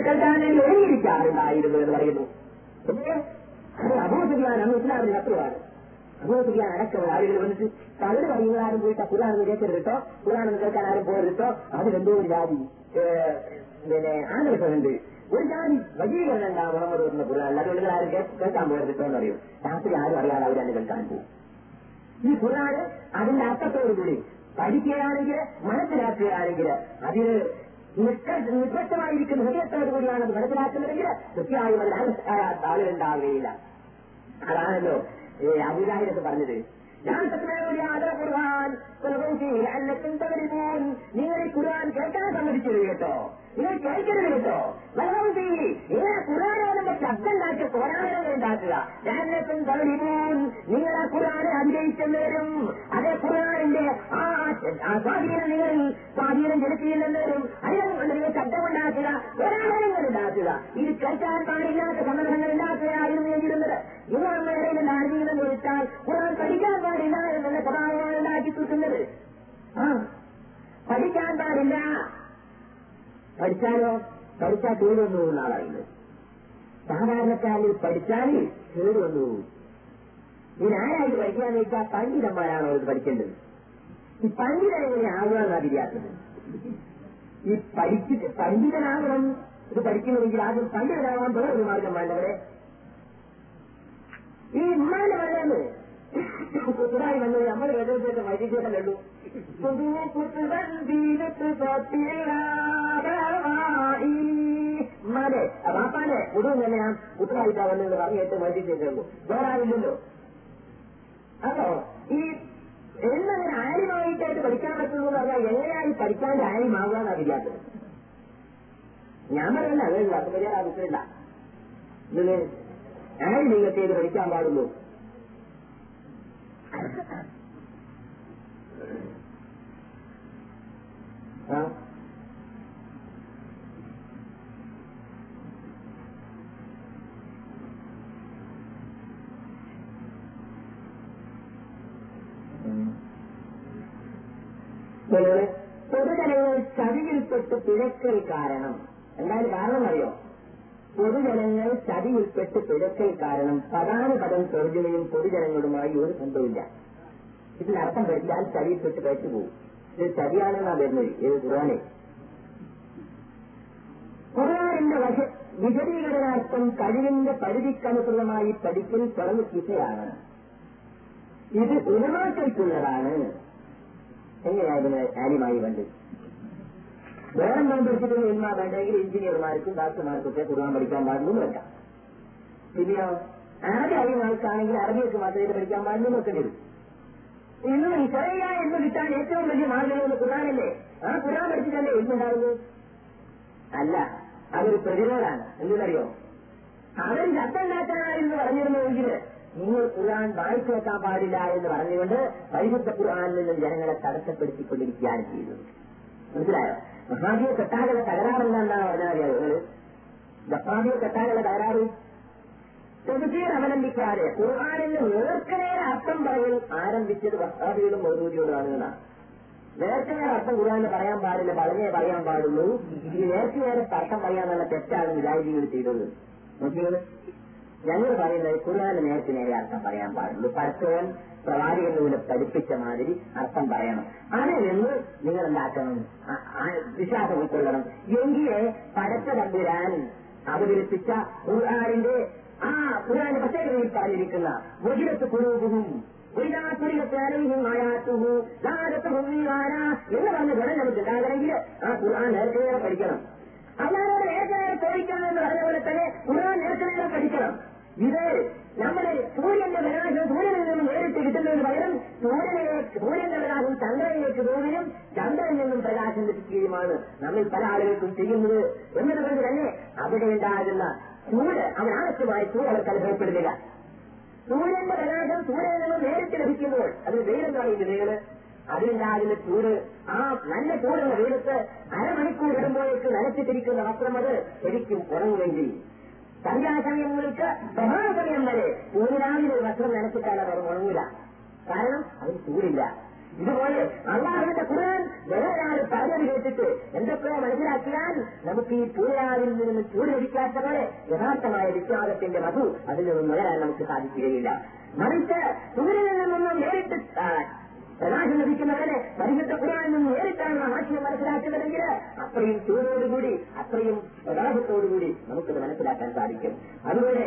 കേൾക്കാൻ വേണ്ടി ഒരുങ്ങിയിരിക്കാറുണ്ടായിരുന്നു എന്ന് പറയുന്നു. അത് അബൂ സുഫിയാൻ അന്ന് ഇസ്ലാമിന് ശത്രുവാണ്. അബൂ സുഫിയാൻ അടക്കമുള്ള ആളുകൾ വന്നിട്ട് തവര് പറയുന്ന ആരും പോയിട്ട് ഖുർആൻ കേൾക്കരുതോ, ഖുർആൻ കേൾക്കാൻ ആരും പോകരുതോ, അതിലെന്തോ ഒരു ജാതി ആഗ്രഹമുണ്ട്, ഒരു ജാതി വജീകരണം ഉണ്ടാ മുഹമ്മദ് പറഞ്ഞ ഖുർആൻ, അതുകൊണ്ട് ആരും കേൾക്കാൻ പോകരുതോ എന്ന് പറയും. രാത്രി ആരും അറിയാതെ അവരാണ് കേൾക്കാൻ പോകും. ഈ ഖുർആൻ അതിന്റെ അർത്ഥത്തോടുകൂടി പഠിക്കുകയാണെങ്കിൽ മനസ്സിലാക്കുകയാണെങ്കിൽ അതിന് നിഷ്പക്ഷമായിരിക്കുന്ന ഹൃദയത്തോടു കൂടിയാണ് അത് മനസ്സിലാക്കുന്നതെങ്കിൽ കൃത്യമായും അതിൽ ആളുകളുണ്ടാവുകയില്ല. അതാണല്ലോ അബൂജാഹിലൊക്കെ പറഞ്ഞത്. നിങ്ങൾ ഈ ഖുർആൻ കേൾക്കാൻ സമ്മതിച്ചത് കേട്ടോ, നിങ്ങൾ കേൾക്കരുത് കേട്ടോ. നിങ്ങൾ ഖുർആാനോടെ ശബ്ദം ഉണ്ടാക്കിയ പോരാട്ടങ്ങൾ ഉണ്ടാക്കുക. ഞാനൊക്കെ തവരിമൂൻ, നിങ്ങൾ ആ ഖുർആനെ അതിജയിച്ചെന്ന് വരും. അതേ ഖുർആനിന്റെ ആ സ്വാധീനം നിങ്ങൾ സ്വാധീനം ചെലുത്തിയില്ലെന്ന് വരും. അതിനുകൊണ്ട് നിങ്ങൾ ശബ്ദമുണ്ടാക്കുക, പോരാട്ടങ്ങൾ ഉണ്ടാക്കുക. ഇത് കേൾക്കാൻ പാടില്ലാത്ത സന്ദർഭങ്ങൾ ഉണ്ടാക്കുകയായിരുന്നു എങ്കിലുന്നത് യുവാക്കളുടെ ആജീവനം കൊടുത്താൽ ഖുർആൻ പഠിക്കാൻ പാടില്ല എന്നുള്ള സ്വഭാവമാണ് ഉണ്ടാക്കി തൂക്കുന്നത്. പഠിക്കാൻ പാടില്ല, പഠിച്ചാലോ പഠിച്ചാൽ കേട് വന്നു എന്നാണ് പറയുന്നത്. സാധാരണക്കാരിൽ പഠിച്ചാൽ കേട് വന്നു. ഇതിനാരായിട്ട് പഠിക്കാന്ന് വെച്ചാൽ പണ്ഡിതന്മാരാണോ ഇത് പഠിക്കേണ്ടത്. ഈ പണ്ഡിതൻ എങ്ങനെ ആവുകയെന്നാണ് തിരിയാത്തത്. ഈ പഠിച്ചിട്ട് പണ്ഡിതനാകണം ഇത് പഠിക്കണമെങ്കിൽ ആദ്യം പണ്ഡിതനാവാൻ വേറൊരു മാർഗം വേണ്ടവരെ. ഈ ഇമ്മാന്റെ വരന്ന് കുറായി വന്നത് നമ്മൾ വേദത്തെ വൈദ്യുതല്ലോ. ഉമ്മാനെ ബാപ്പാനെ ഉടൻ തന്നെ ഞാൻ കുട്ടറായിട്ടാ വന്നത് പറഞ്ഞിട്ട് വൈദ്യുതല്ലോ, വേറാവില്ലല്ലോ. അപ്പോ ഈ എന്നങ്ങനെ ആര്യമായിട്ടായിട്ട് പഠിക്കാൻ പറ്റുന്നു എന്ന് പറഞ്ഞാൽ എങ്ങനെയാണ് പഠിക്കാൻ്റെ ആര്യമാകാൻ അറിയാത്തത്. ഞാൻ പറയല്ല, അതല്ല അത് വലിയ ആവശ്യമില്ല. ഇതിന് ആര് നിങ്ങൾക്ക് ഇത് പഠിക്കാൻ പാടുള്ളൂ. പൊതുജനങ്ങൾ ചതിയിൽപ്പെട്ട് പിഴക്കൽ കാരണം എന്തായാലും കാരണം അറിയോ? പൊതുജനങ്ങൾ ചതിയിൽപ്പെട്ട് പിഴക്കൽ കാരണം പ്രധാന പദം തർജ്ജമയും പൊതുജനങ്ങളുമായി ഒരു ബന്ധമില്ല. ഇതിനർത്ഥം പഠിച്ചാൽ ചതിയിൽപ്പെട്ട് കഴിച്ചു പോകും. ഇത് ചതിയാണെന്നാണ് വരുന്നത്. ഏത് ഖുർആനെ ഖുർആനിന്റെ വിശദീകരണാർത്ഥം കഴിവിന്റെ പരിധിക്കനുസൃതമായി പഠിക്കൽ തുറന്നു കിസയാണ്. ഇത് ഉലമാക്കൾക്കുള്ളതാണ്. എങ്ങനെയായിരുന്നു ആര്യമായി വേണ്ടത്? വേറെ നാം പഠിച്ചിട്ടുള്ള ഇൽമാ വേണ്ടെങ്കിൽ എഞ്ചിനീയർമാർക്കും ഡോക്ടർമാർക്കൊക്കെ ഖുർആൻ പഠിക്കാൻ പാടുന്നു വെക്കാം. പിന്നെയോ ആദ്യ അറിയുന്ന അറബിയൊക്കെ മാത്രമേ പഠിക്കാൻ പാടുന്നു നോക്കേണ്ടി വരും. ഇന്ന് ഇസ്രയ എന്ന് കിട്ടാൻ ഏറ്റവും വലിയ മാർഗം ഖുർആനല്ലേ? ആ ഖുർആൻ പഠിച്ചിട്ടല്ലേ എഴുതുണ്ടാവുന്നു? അല്ല, അതൊരു പ്രതിരോധാണ്. എന്തെന്നറിയോ? അവൻ ശബ്ദം ഉണ്ടാക്കാനായിരുന്നു പറഞ്ഞിരുന്നുവെങ്കിൽ നിങ്ങൾ ഖുർആൻ വായിച്ചു വെക്കാൻ പാടില്ല എന്ന് പറഞ്ഞുകൊണ്ട് പരിശുദ്ധ ഖുർആനിൽ നിന്നും ജനങ്ങളെ തടസ്സപ്പെടുത്തിക്കൊണ്ടിരിക്കുകയാണ് ചെയ്യുന്നത്. മനസ്സിലായോ? മഹാദിയ കെട്ടാകളുടെ തകരാറെന്താണെന്നാണ് പറഞ്ഞാൽ അറിയാതെ ജപ്പാദിയ കെട്ടാകളുടെ തകരാറ് തെബീർ അവലംബിക്കാതെ ഖുർആനിന് നേർക്കുനേരെ അർത്ഥം പറയൽ ആരംഭിച്ചത് വഹാബികളും മൗദൂദിയോടാണ് എന്നാണ്. നേർക്കുനേരെ അർത്ഥം ഖുർആനിന് പറയാൻ പാടില്ല, പറഞ്ഞേ പറയാൻ പാടുള്ളൂ. ഈ നേർക്കുനേരെ അർത്ഥം പറയാനുള്ള തെറ്റാണ് മുജാഹിദീകൾ ചെയ്തത്. നോക്കിയത് ഞങ്ങൾ പറയുന്നത് ഖുർആന് നേർക്കുനേരെ അർത്ഥം പറയാൻ പാടുള്ളൂ. പരസ്പരം പ്രവാചകനിലൂടെ പഠിപ്പിച്ച മാതിരി അർത്ഥം പറയണം. അതിൽ നിന്ന് നിങ്ങൾ എന്താക്കണം? വിശ്വാസം ഉൾക്കൊള്ളണം. എങ്കിലേ പടച്ച തമ്പുരാൻ അവതരിപ്പിച്ച ഖുർആനിന്റെ ഖുർആന്റെ പ്രത്യേകതയിൽ പറഞ്ഞിരിക്കുന്ന വജിലത്ത് കുലൂബുഹും എന്ന് പറഞ്ഞ ഗുണം നമുക്ക് ഉണ്ടാകണമെങ്കിൽ ആ ഖുർആൻ നേർക്കുനേരെ പഠിക്കണം. അല്ലാതെ നേർക്കുനേരെ ചോദിക്കണം എന്ന് പറഞ്ഞ പോലെ തന്നെ ഖുർആൻ നേർക്കുനേരെ പഠിക്കണം. ഇത് നമ്മുടെ സൂര്യന്റെ പ്രകാശം സൂര്യനിൽ നിന്നും നേരിട്ട് കിട്ടുന്നതിന് പകരം സൂര്യന്റെ പ്രകാശം ചന്ദ്രനിലേക്ക് പോകുകയും ചന്ദ്രനിൽ നിന്നും പ്രകാശം ലഭിക്കുകയുമാണ് നമ്മൾ പല ആളുകൾക്കും ചെയ്യുന്നത് എന്നതുകൊണ്ട് തന്നെ അവിടെ ഉണ്ടാകുന്ന ചൂട് അവനാവശ്യമായ ചൂട് അവർക്ക് അനുഭവപ്പെടുന്നില്ല. സൂര്യന്റെ പ്രകാശം സൂര്യനിൽ നിന്നും നേരിട്ട് ലഭിക്കുമ്പോൾ അത് വെയിലെന്ന് പറയുന്നത് വെയില്, അതിലുണ്ടാകുന്ന ചൂട്, ആ നല്ല ചൂടുള്ള വെയിലത്ത് അരമണിക്കൂർ ഇടുമ്പോഴേക്ക് നനച്ചിട്ടിരിക്കുന്ന വസ്ത്രം അത് ശരിക്കും ഉറങ്ങുമെങ്കിൽ സന്ധ്യാസമയങ്ങൾക്ക് പ്രഭാതസമയം വരെ സൂര്യനാവിലെ വസ്ത്രം നനച്ചിട്ടാൽ അവർ ഉറങ്ങില്ല. കാരണം അതിന് ചൂടില്ല. ഇതുപോലെ അള്ളാഹുവിന്റെ ഖുർആൻ വേറൊരാൾ പറഞ്ഞത് കേട്ടിട്ട് എന്തൊക്കെയോ മനസ്സിലാക്കിയാൽ നമുക്ക് ഈ പൂരാവിൽ നിന്ന് ചൂട് പിടിക്കാത്ത പോലെ യഥാർത്ഥമായ വിശ്വാസത്തിന്റെ മധു അതിൽ നിന്നും വളരാൻ നമുക്ക് സാധിക്കുകയില്ല. മറിച്ച് സൂര്യനിൽ നിന്നൊന്നും നേരിട്ട് പ്രകാശം ലഭിക്കുന്നവരെ പരിശുദ്ധ ഖുർആനിൽ നിന്ന് നേരിട്ടാണ് ആശയം മനസ്സിലാക്കുന്നതെങ്കിൽ അത്രയും ചൂടോടുകൂടി അത്രയും പ്രകാശത്തോടുകൂടി നമുക്കത് മനസ്സിലാക്കാൻ സാധിക്കും. അതുപോലെ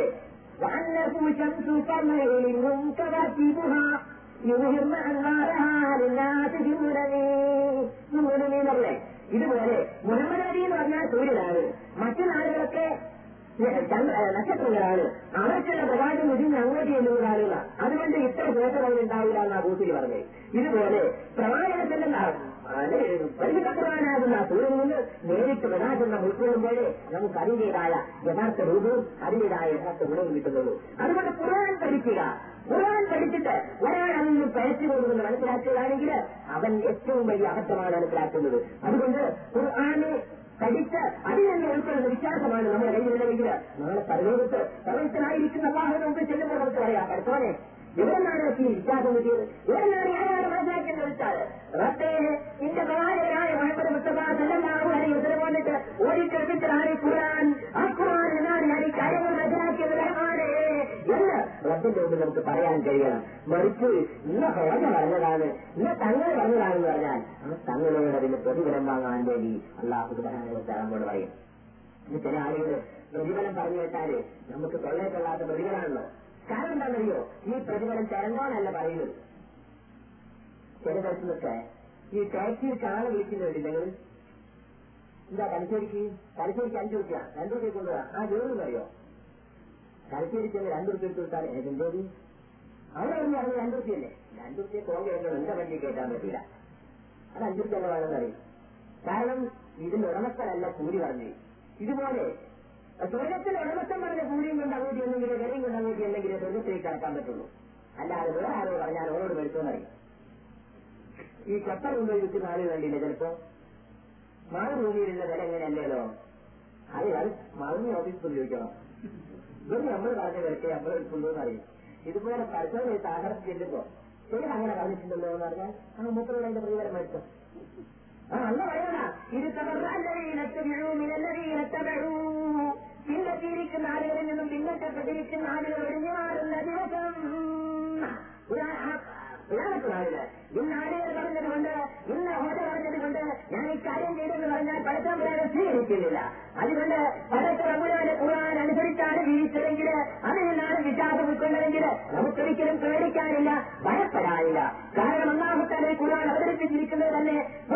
ഇതുപോലെ മുഹമ്മദ് നബി എന്ന് പറഞ്ഞാൽ സൂര്യനാണ്, മറ്റു നാടുകളൊക്കെ നക്ഷത്രങ്ങളാണ്. അവർക്കുള്ള പ്രകാശം മുതിർന്ന് അങ്ങോട്ട് ചെല്ലുന്നതാണുള്ള, അതുകൊണ്ട് ഇത്ര ദോഷങ്ങൾ ഉണ്ടാവില്ല എന്നാ കൂട്ടിൽ പറഞ്ഞത്. ഇതുപോലെ പ്രവാചകത്തിന്റെ പരിശുദ്ധ ഖുർആനാകുന്ന സൂര്യനിൽ നിന്ന് നേരിട്ട് പ്രകാശം നാം ഉൾക്കൊള്ളുമ്പോഴേ നമുക്ക് അതിന്റേതായ യഥാർത്ഥ രൂപവും അതിന്റേതായ യഥാർത്ഥ ഗുണവും കിട്ടുന്നുള്ളൂ. അതുകൊണ്ട് ഖുർആൻ പഠിക്കുക. ഖുർആൻ പഠിച്ചിട്ട് ഒരാൾ അതിൽ നിന്ന് പഴച്ചു പോകുമെന്ന് മനസ്സിലാക്കുകയാണെങ്കിൽ അവൻ ഏറ്റവും വലിയ അബദ്ധമാണ് മനസ്സിലാക്കുന്നത്. അതുകൊണ്ട് ഖുർആനെ പഠിച്ച് അതിൽ നിന്ന് ഉൾക്കൊള്ളുന്ന വിശ്വാസമാണ് നമ്മുടെ കയ്യിലുള്ളതെങ്കിൽ നാളെ പരലോകത്ത് സർവ്വത്തിനായിരിക്കുന്ന അല്ലാഹുവിന്റെ മുമ്പിൽ ചെല്ലുമ്പോൾ നമുക്ക് പറയാം, പഠിച്ചോനെ ഇവരെന്നാണ് ഈ വിശ്വാസം കിട്ടിയത്, ഇവരെന്നാണ് ഞാനാണ് മനസ്സിലാക്കുന്നത് വെച്ചാൽ റബ്ബേ നിന്റെ പ്രവാചകനായ മുഹമ്മദ് മുസ്തഫ സല്ലല്ലാഹു അലൈഹി വസല്ലം വന്നിട്ട് ഓടിക്കെടുത്തിട്ടാണ് ഖുർആൻ, ആ ഖുർആൻ എന്നാണ് ഞാൻ ഈ കാര്യങ്ങൾ മനസ്സിലാക്കിയത് റഹ്മാനേ എന്ന് റബ്ബിന്റെ മുമ്പിൽ നമുക്ക് പറയാൻ കഴിയണം. മറിച്ച് ഇന്ന ഹോജ പറഞ്ഞതാണ്, ഇന്ന തങ്ങൾ പറഞ്ഞതാണെന്ന് പറഞ്ഞാൽ ആ തങ്ങളോട് അതിന് പ്രതിഫലം വാങ്ങാൻ വേണ്ടി അല്ലാഹു സുബ്ഹാനഹു വ തആല നമ്മോട് പറയും. ചില ആളുകൾ പ്രതിഫലം പറഞ്ഞു കേട്ടാല് നമുക്ക് തൊള്ളേക്കൊള്ളാത്ത പ്രതിഫലമാണല്ലോ. കാരണം എന്താണെന്നറിയോ, ഈ പ്രതിഫലം തരണ്ടോന്നല്ല പറയുന്നത്. ചില ദിവസമൊക്കെ ഈ ടാക്സിയിൽ കാണാൻ വിളിക്കുന്നുണ്ട്, നിങ്ങൾ എന്താ തലശ്ശേരിക്ക് 5 രൂപ 2 രൂപ കൊണ്ടുപോകാം, ആ ജോലി അറിയോ, തലശ്ശേരിക്ക് 2 രൂപ എടുത്തു കൊടുത്താൽ ഏതെന്തോടി അവിടെ ഒന്ന് പറഞ്ഞ് 2 രൂപയല്ലേ, 2 രൂപയെ പോകേണ്ടത് എന്റെ വണ്ടി കേട്ടാൻ പറ്റില്ല, അത് 5 രൂപ വേണമെന്ന് അറിയും. കാരണം ഇതിന്റെ ഉടമസ്ഥനല്ല കൂലി പറഞ്ഞു. ഇതുപോലെ സ്വർഗത്തിന്റെ ഉടമസ്ഥൻ പറഞ്ഞ കൂലിയും കൊണ്ട് അങ്ങോട്ട് എന്നെങ്കിലും വിലയും കൊണ്ട് അങ്ങോട്ട് എന്നെങ്കിലും സ്വർഗത്തിലേക്ക് കടക്കാൻ പറ്റുള്ളൂ. അല്ലാതെ വേറെ ആരോ പറഞ്ഞാൽ ഓരോട് മേടിച്ചോന്നറിയും. ഈ കപ്പൽ കൊണ്ടുപോയി വിൽക്കുന്ന ആളുകൾ വേണ്ടിയില്ല, ചിലപ്പോ മാതൃഭൂമിയിലുള്ള വില എങ്ങനെയല്ലോ അത് മറന്നു ഓഫീസ് ചോദിക്കണം, ഇതൊന്നും നമ്മൾ പറഞ്ഞ വിലക്ക് നമ്മൾ എടുക്കുള്ളൂന്ന് അറിയും. ഇതുപോലെ പരിശോധന സാഹചര്യം ചെല്ലുമ്പോ ശരി അങ്ങനെ പറഞ്ഞിട്ടുണ്ടല്ലോ എന്ന് പറഞ്ഞാൽ ആ മൂപ്പരോട് അതിന്റെ പ്രതിഫലം മേടിച്ചോ. അല്ല പറയണ ഇത് പിന്നെത്തിയിരിക്കുന്ന ആളുകളിൽ നിന്നും പിന്നത്തെ പ്രതിരിക്കുന്ന ആളുകൾ ഒഴിഞ്ഞു മാറുന്ന ദിവസം ഉദാഹരണത്തിനാളില് ഇന്ന് ആളുകൾ പറഞ്ഞതുകൊണ്ട്, ഇന്ന് ഹോജ പറഞ്ഞതുകൊണ്ട് ഞാൻ ഇക്കാര്യം ചെയ്തെന്ന് പറഞ്ഞാൽ പടച്ചവരെ സ്വീകരിക്കുന്നില്ല. അതുകൊണ്ട് പടച്ചവരെ ഖുർആൻ അനുസരിച്ചാണ് ജീവിച്ചതെങ്കിൽ അതിൽ നിന്നാണ് വിശ്വാസം ഉൾക്കൊണ്ടതെങ്കിൽ നമുക്കൊരിക്കലും പേടിക്കാനില്ല, ഭയപ്പെടാനില്ല. കാരണം അല്ലാഹു തആല ഖുർആൻ അവതരിപ്പിച്ചിരിക്കുന്നത് തന്നെ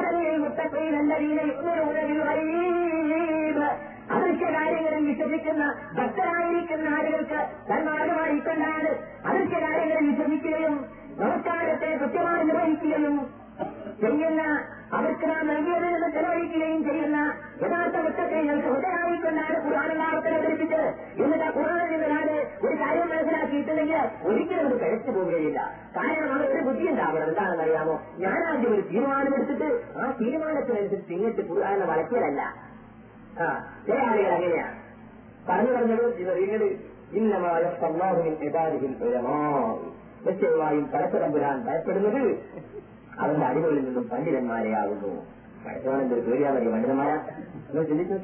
അദൃശ്യ കാര്യങ്ങളിൽ വിശ്വസിക്കുന്ന ഭക്തരായിരിക്കുന്ന ആളുകൾക്ക് സന്മാർഗമായിക്കൊണ്ടാണ് അദൃശ്യ കാര്യങ്ങളിൽ വിശ്വസിക്കുകയും നമസ്കാരത്തെ കൃത്യമായി നിർവഹിക്കുകയും ചെയ്യുന്ന, അവർക്ക് നാം നൽകിയതിൽ നിന്ന് ചെലവഴിക്കുകയും ചെയ്യുന്ന യഥാർത്ഥ മുത്തക്കൈകൾക്ക് ഹൃദയമായിക്കൊണ്ടാണ് ഖുർആൻ അല്ലാഹു അവതരിപ്പിച്ചത്. എന്നിട്ട് ഖുർആനിൽ നിന്നാണ് ഒരു കാര്യം മനസ്സിലാക്കിയിട്ടുണ്ടെങ്കിൽ ഒരിക്കലും അത് കഴിച്ചു പോവുകയില്ല. കാരണം അവർക്ക് ബുദ്ധി ഉണ്ടാവണം. എന്താണെന്നറിയാമോ, ഞാനാദ്യം ഒരു തീരുമാനമെടുത്തിട്ട് ആ തീരുമാനത്തിനനുസരിച്ച് ഇങ്ങോട്ട് ഖുർആനെ വളയ്ക്കലല്ല. ചില ആളുകൾ അങ്ങനെയാ പറഞ്ഞു പറഞ്ഞത്. ഇങ്ങോട്ട് നിശ്ചയമായും പരസ്പരം ഭയപ്പെടുന്നത് അവരുടെ അടികളിൽ നിന്നും പണ്ഡിതന്മാരെയാകുന്നു. പഠിച്ചവനെന്തൊരു പേടിയാ മതി പണ്ഡിതന്മാരാ ചിന്തിച്ചു.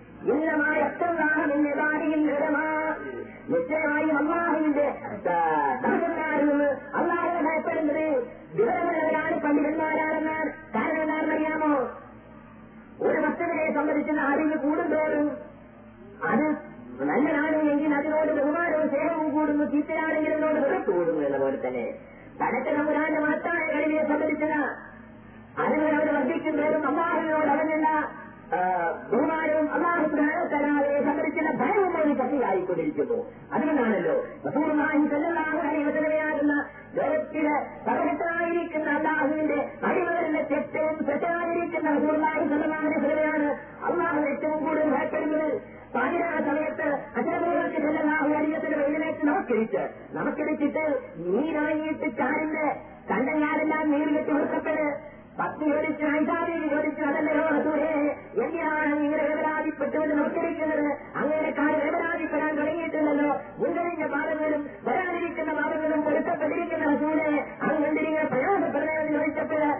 നിശ്ചയമായും അല്ലാഹുവിന്റെ ദാസന്മാരിൽ നിന്ന് അല്ലാഹുവിനെ ഭയപ്പെടുന്നത് വിവരമുള്ളവരാണ്, പണ്ഡിതന്മാരാണെന്നാണ്. കാരണം എന്താണെന്നറിയാമോ, ഒരു വസ്തുവിനെ സംബന്ധിച്ചുള്ള അറിവ് കൂടുന്തോറും അത് നല്ലതാണ് എങ്കിൽ അതിനോട് ബഹുമാനവും സ്നേഹവും കൂടുന്നു, ചീത്തയാണെങ്കിൽ അതിനോട് വിറച്ചു കൂടുന്നു എന്ന പോലെ തന്നെ പടച്ചതമ്പുരാന്റെ മഹത്തായ കഴിവിനെ സംബന്ധിച്ചുള്ള അറിവ് അവർ വർദ്ധിക്കുന്നതോറും അല്ലാഹുവിനോട് അവനുള്ള ബഹുമാനവും അല്ലാഹു സുബ്ഹാനഹു വ തആലയെ സംബന്ധിച്ചുള്ള ഭയവും ഒരു ശക്തിയായിക്കൊണ്ടിരിക്കുന്നു. അതുകൊണ്ടാണല്ലോ റസൂലുള്ളാഹി സ്വല്ലല്ലാഹു അലൈഹി വസല്ലമയാകുന്ന ലോകത്തിലെ സർവ്വശക്തനായിരിക്കുന്ന അല്ലാഹുവിന്റെ അടിമകളിലെ ഏറ്റവും ശ്രദ്ധയായിരിക്കുന്ന റസൂലുള്ളാഹി സ്വല്ലല്ലാഹു അലൈഹി വസല്ലമയാണ് അല്ലാഹു ഏറ്റവും കൂടുതൽ ഭയപ്പെടുന്നത്. പാതിരാ സമയത്ത് അശരബോധർക്ക് സ്വല്ലല്ലാഹു അലൈഹി വസല്ലം എഴുന്നേറ്റ് നമസ്കരിച്ചിട്ട് നീരായിട്ട് ചാരിന്റെ കണ്ടങ്ങാരെല്ലാം നീർകെട്ടി ഉറക്കപ്പെട്ട് പത്നി ചോദിച്ചു, ഐഷാദേവി ചോദിച്ചു, അതല്ലയോ റസൂലേ, എന്തിനാണ് ഇങ്ങനെ വേവലാതിപ്പെട്ടുകൊണ്ട് നമസ്കരിക്കുന്നത്? അങ്ങനെ കാര്യം വേവലാതിപ്പെടാൻ തുടങ്ങിയിട്ടുണ്ടല്ലോ, മുൻകഴിഞ്ഞ പാദങ്ങളും വരാനിരിക്കുന്ന പാദങ്ങളും പൊരുത്തപ്പെട്ടിരിക്കുന്ന റസൂലേ, അതുകൊണ്ടിരിങ്ങനെ പ്രയാസപ്പെടുന്നതെന്ന് ചോദിച്ചപ്പോൾ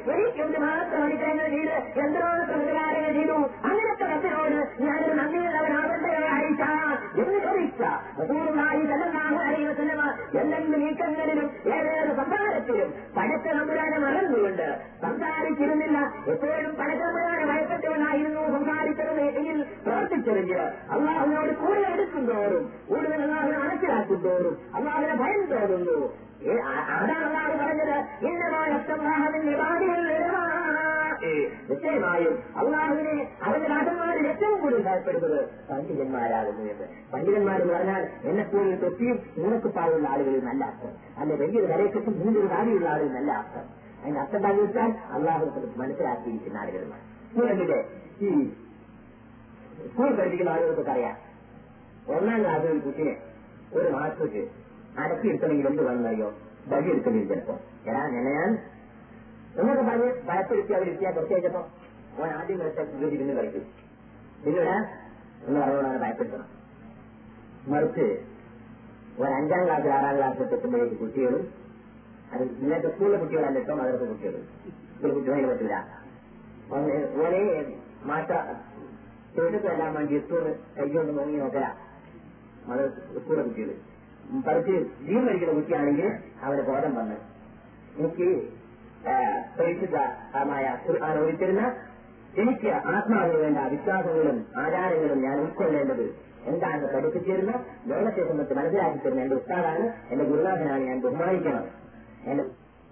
എനിക്കെന്ത് മാത്രം അനുഗ്രഹങ്ങൾ ചെയ്ത് എന്തുമാത്രം ഉപകാരങ്ങൾ ചെയ്തു, അങ്ങനത്തെ റബ്ബിനോട് ഞാനൊരു നന്ദിയുള്ളവനാവട്ടെ ആയിഷ എന്ന് ചോദിച്ച റസൂലുള്ളാഹി സ്വല്ലല്ലാഹു അലൈഹി വസല്ലം എന്തെങ്കിലും നീക്കങ്ങളിലും ഏതൊരു സംസാരത്തിലും പടച്ച തമ്പുരാനെ മറന്നുകൊണ്ട് സംസാരിച്ചിരുന്നില്ല. എപ്പോഴും പടച്ച തമ്പുരാനെ ഭയപ്പെട്ടുകൊണ്ടായിരുന്നു സംസാരിച്ചത് എങ്കിൽ പ്രവർത്തിച്ചെറിഞ്ഞ് അള്ളാഹുവിനോട് കൂടുതൽ എടുക്കും തോറും, കൂടുതൽ അള്ളാഹുവിനെ മനസ്സിലാക്കും തോറും അള്ളാഹുവിനെ ഭയം തോന്നുന്നു. അതാണ് അള്ളാഹു പറഞ്ഞത്, നിശ്ചയമായും അള്ളാഹുവിനെ അവന്റെ രാജന്മാരിൽ ഏറ്റവും കൂടുതൽ ഭയപ്പെടുന്നത് പണ്ഡിതന്മാരാകുന്നു എന്ന്. പണ്ഡിതന്മാരെന്ന് പറഞ്ഞാൽ എന്നെപ്പോലും തൊട്ടിയും മൂന്നക്കുപ്പാടുള്ള ആളുകളിൽ നല്ല അർത്ഥം, അല്ലെ വലിയൊരു വരയെക്കെട്ടും മൂന്നൊരു കാര്യമുള്ള ആളുകൾ നല്ല അർത്ഥം. അതിന്റെ അർത്ഥം എന്താണെന്ന് വെച്ചാൽ അള്ളാഹുവിനെ മനസ്സിലാക്കിയിരിക്കുന്ന ആളുകളുമാണ്. സ്കൂളിന്റെ ഈ സ്കൂൾ പഠിപ്പിക്കുന്ന ആളുകൾക്കൊക്കെ അറിയാം, 1ാം ക്ലാസ്സിൽ ഒരു കുട്ടിനെ ഒരു മാസത്തേക്ക് അടക്കിയെടുക്കണമെങ്കിൽ എന്ത് വേണമെന്നറിയോ? ബലി എടുക്കണമെങ്കിൽ ചിലപ്പോ ഞാൻ എന്നൊക്കെ പറഞ്ഞ് ഭയപ്പെടുത്തി അവരിത്തിയാ കുറച്ച് കഴിഞ്ഞപ്പോ ഓൻ ആദ്യം ഇരുന്ന് കളിക്കും. പിന്നീട് എന്ന് പറഞ്ഞുകൊണ്ടാണ് ഭയപ്പെടുത്തണം. മറിച്ച് ഒരു 5ാം ക്ലാസ് 6ാം ക്ലാസ്സിൽ എത്തുമ്പോഴേക്ക് കുട്ടികളും, അത് ഇന്നത്തെ സ്കൂളിലെ കുട്ടികളല്ല കേട്ടോ, മദ്രസ കുട്ടികളും, സ്കൂൾ കുട്ടികളെ പറ്റില്ല. ഓനെ മാറ്റ ചോദിച്ചെല്ലാം വേണ്ടി എത്തുമെന്ന് കൈകൊണ്ട് നോങ്ങി നോക്കല സ്കൂളിലെ കുട്ടികൾ. പറിച്ച് ജീവൻ കഴിക്കുന്ന കുട്ടിയാണെങ്കിൽ അവന് ബോധം വന്ന് എനിക്ക് പരിശുദ്ധമായ ഖുർആൻ ഓടിത്തരുന്ന, എനിക്ക് ആത്മാവിന് വേണ്ട വിശ്വാസങ്ങളും ആചാരങ്ങളും ഞാൻ ഉൾക്കൊള്ളേണ്ടത് എന്താണെന്ന് പഠിപ്പിച്ചിരുന്ന, ലോകത്തെ സംബന്ധിച്ച് മനസ്സിലാക്കി തരുന്ന എന്റെ ഉസ്താദാണ്, എന്റെ ഗുരുനാഥനാണ്, ഞാൻ ബഹുമാനിക്കണം. എന്റെ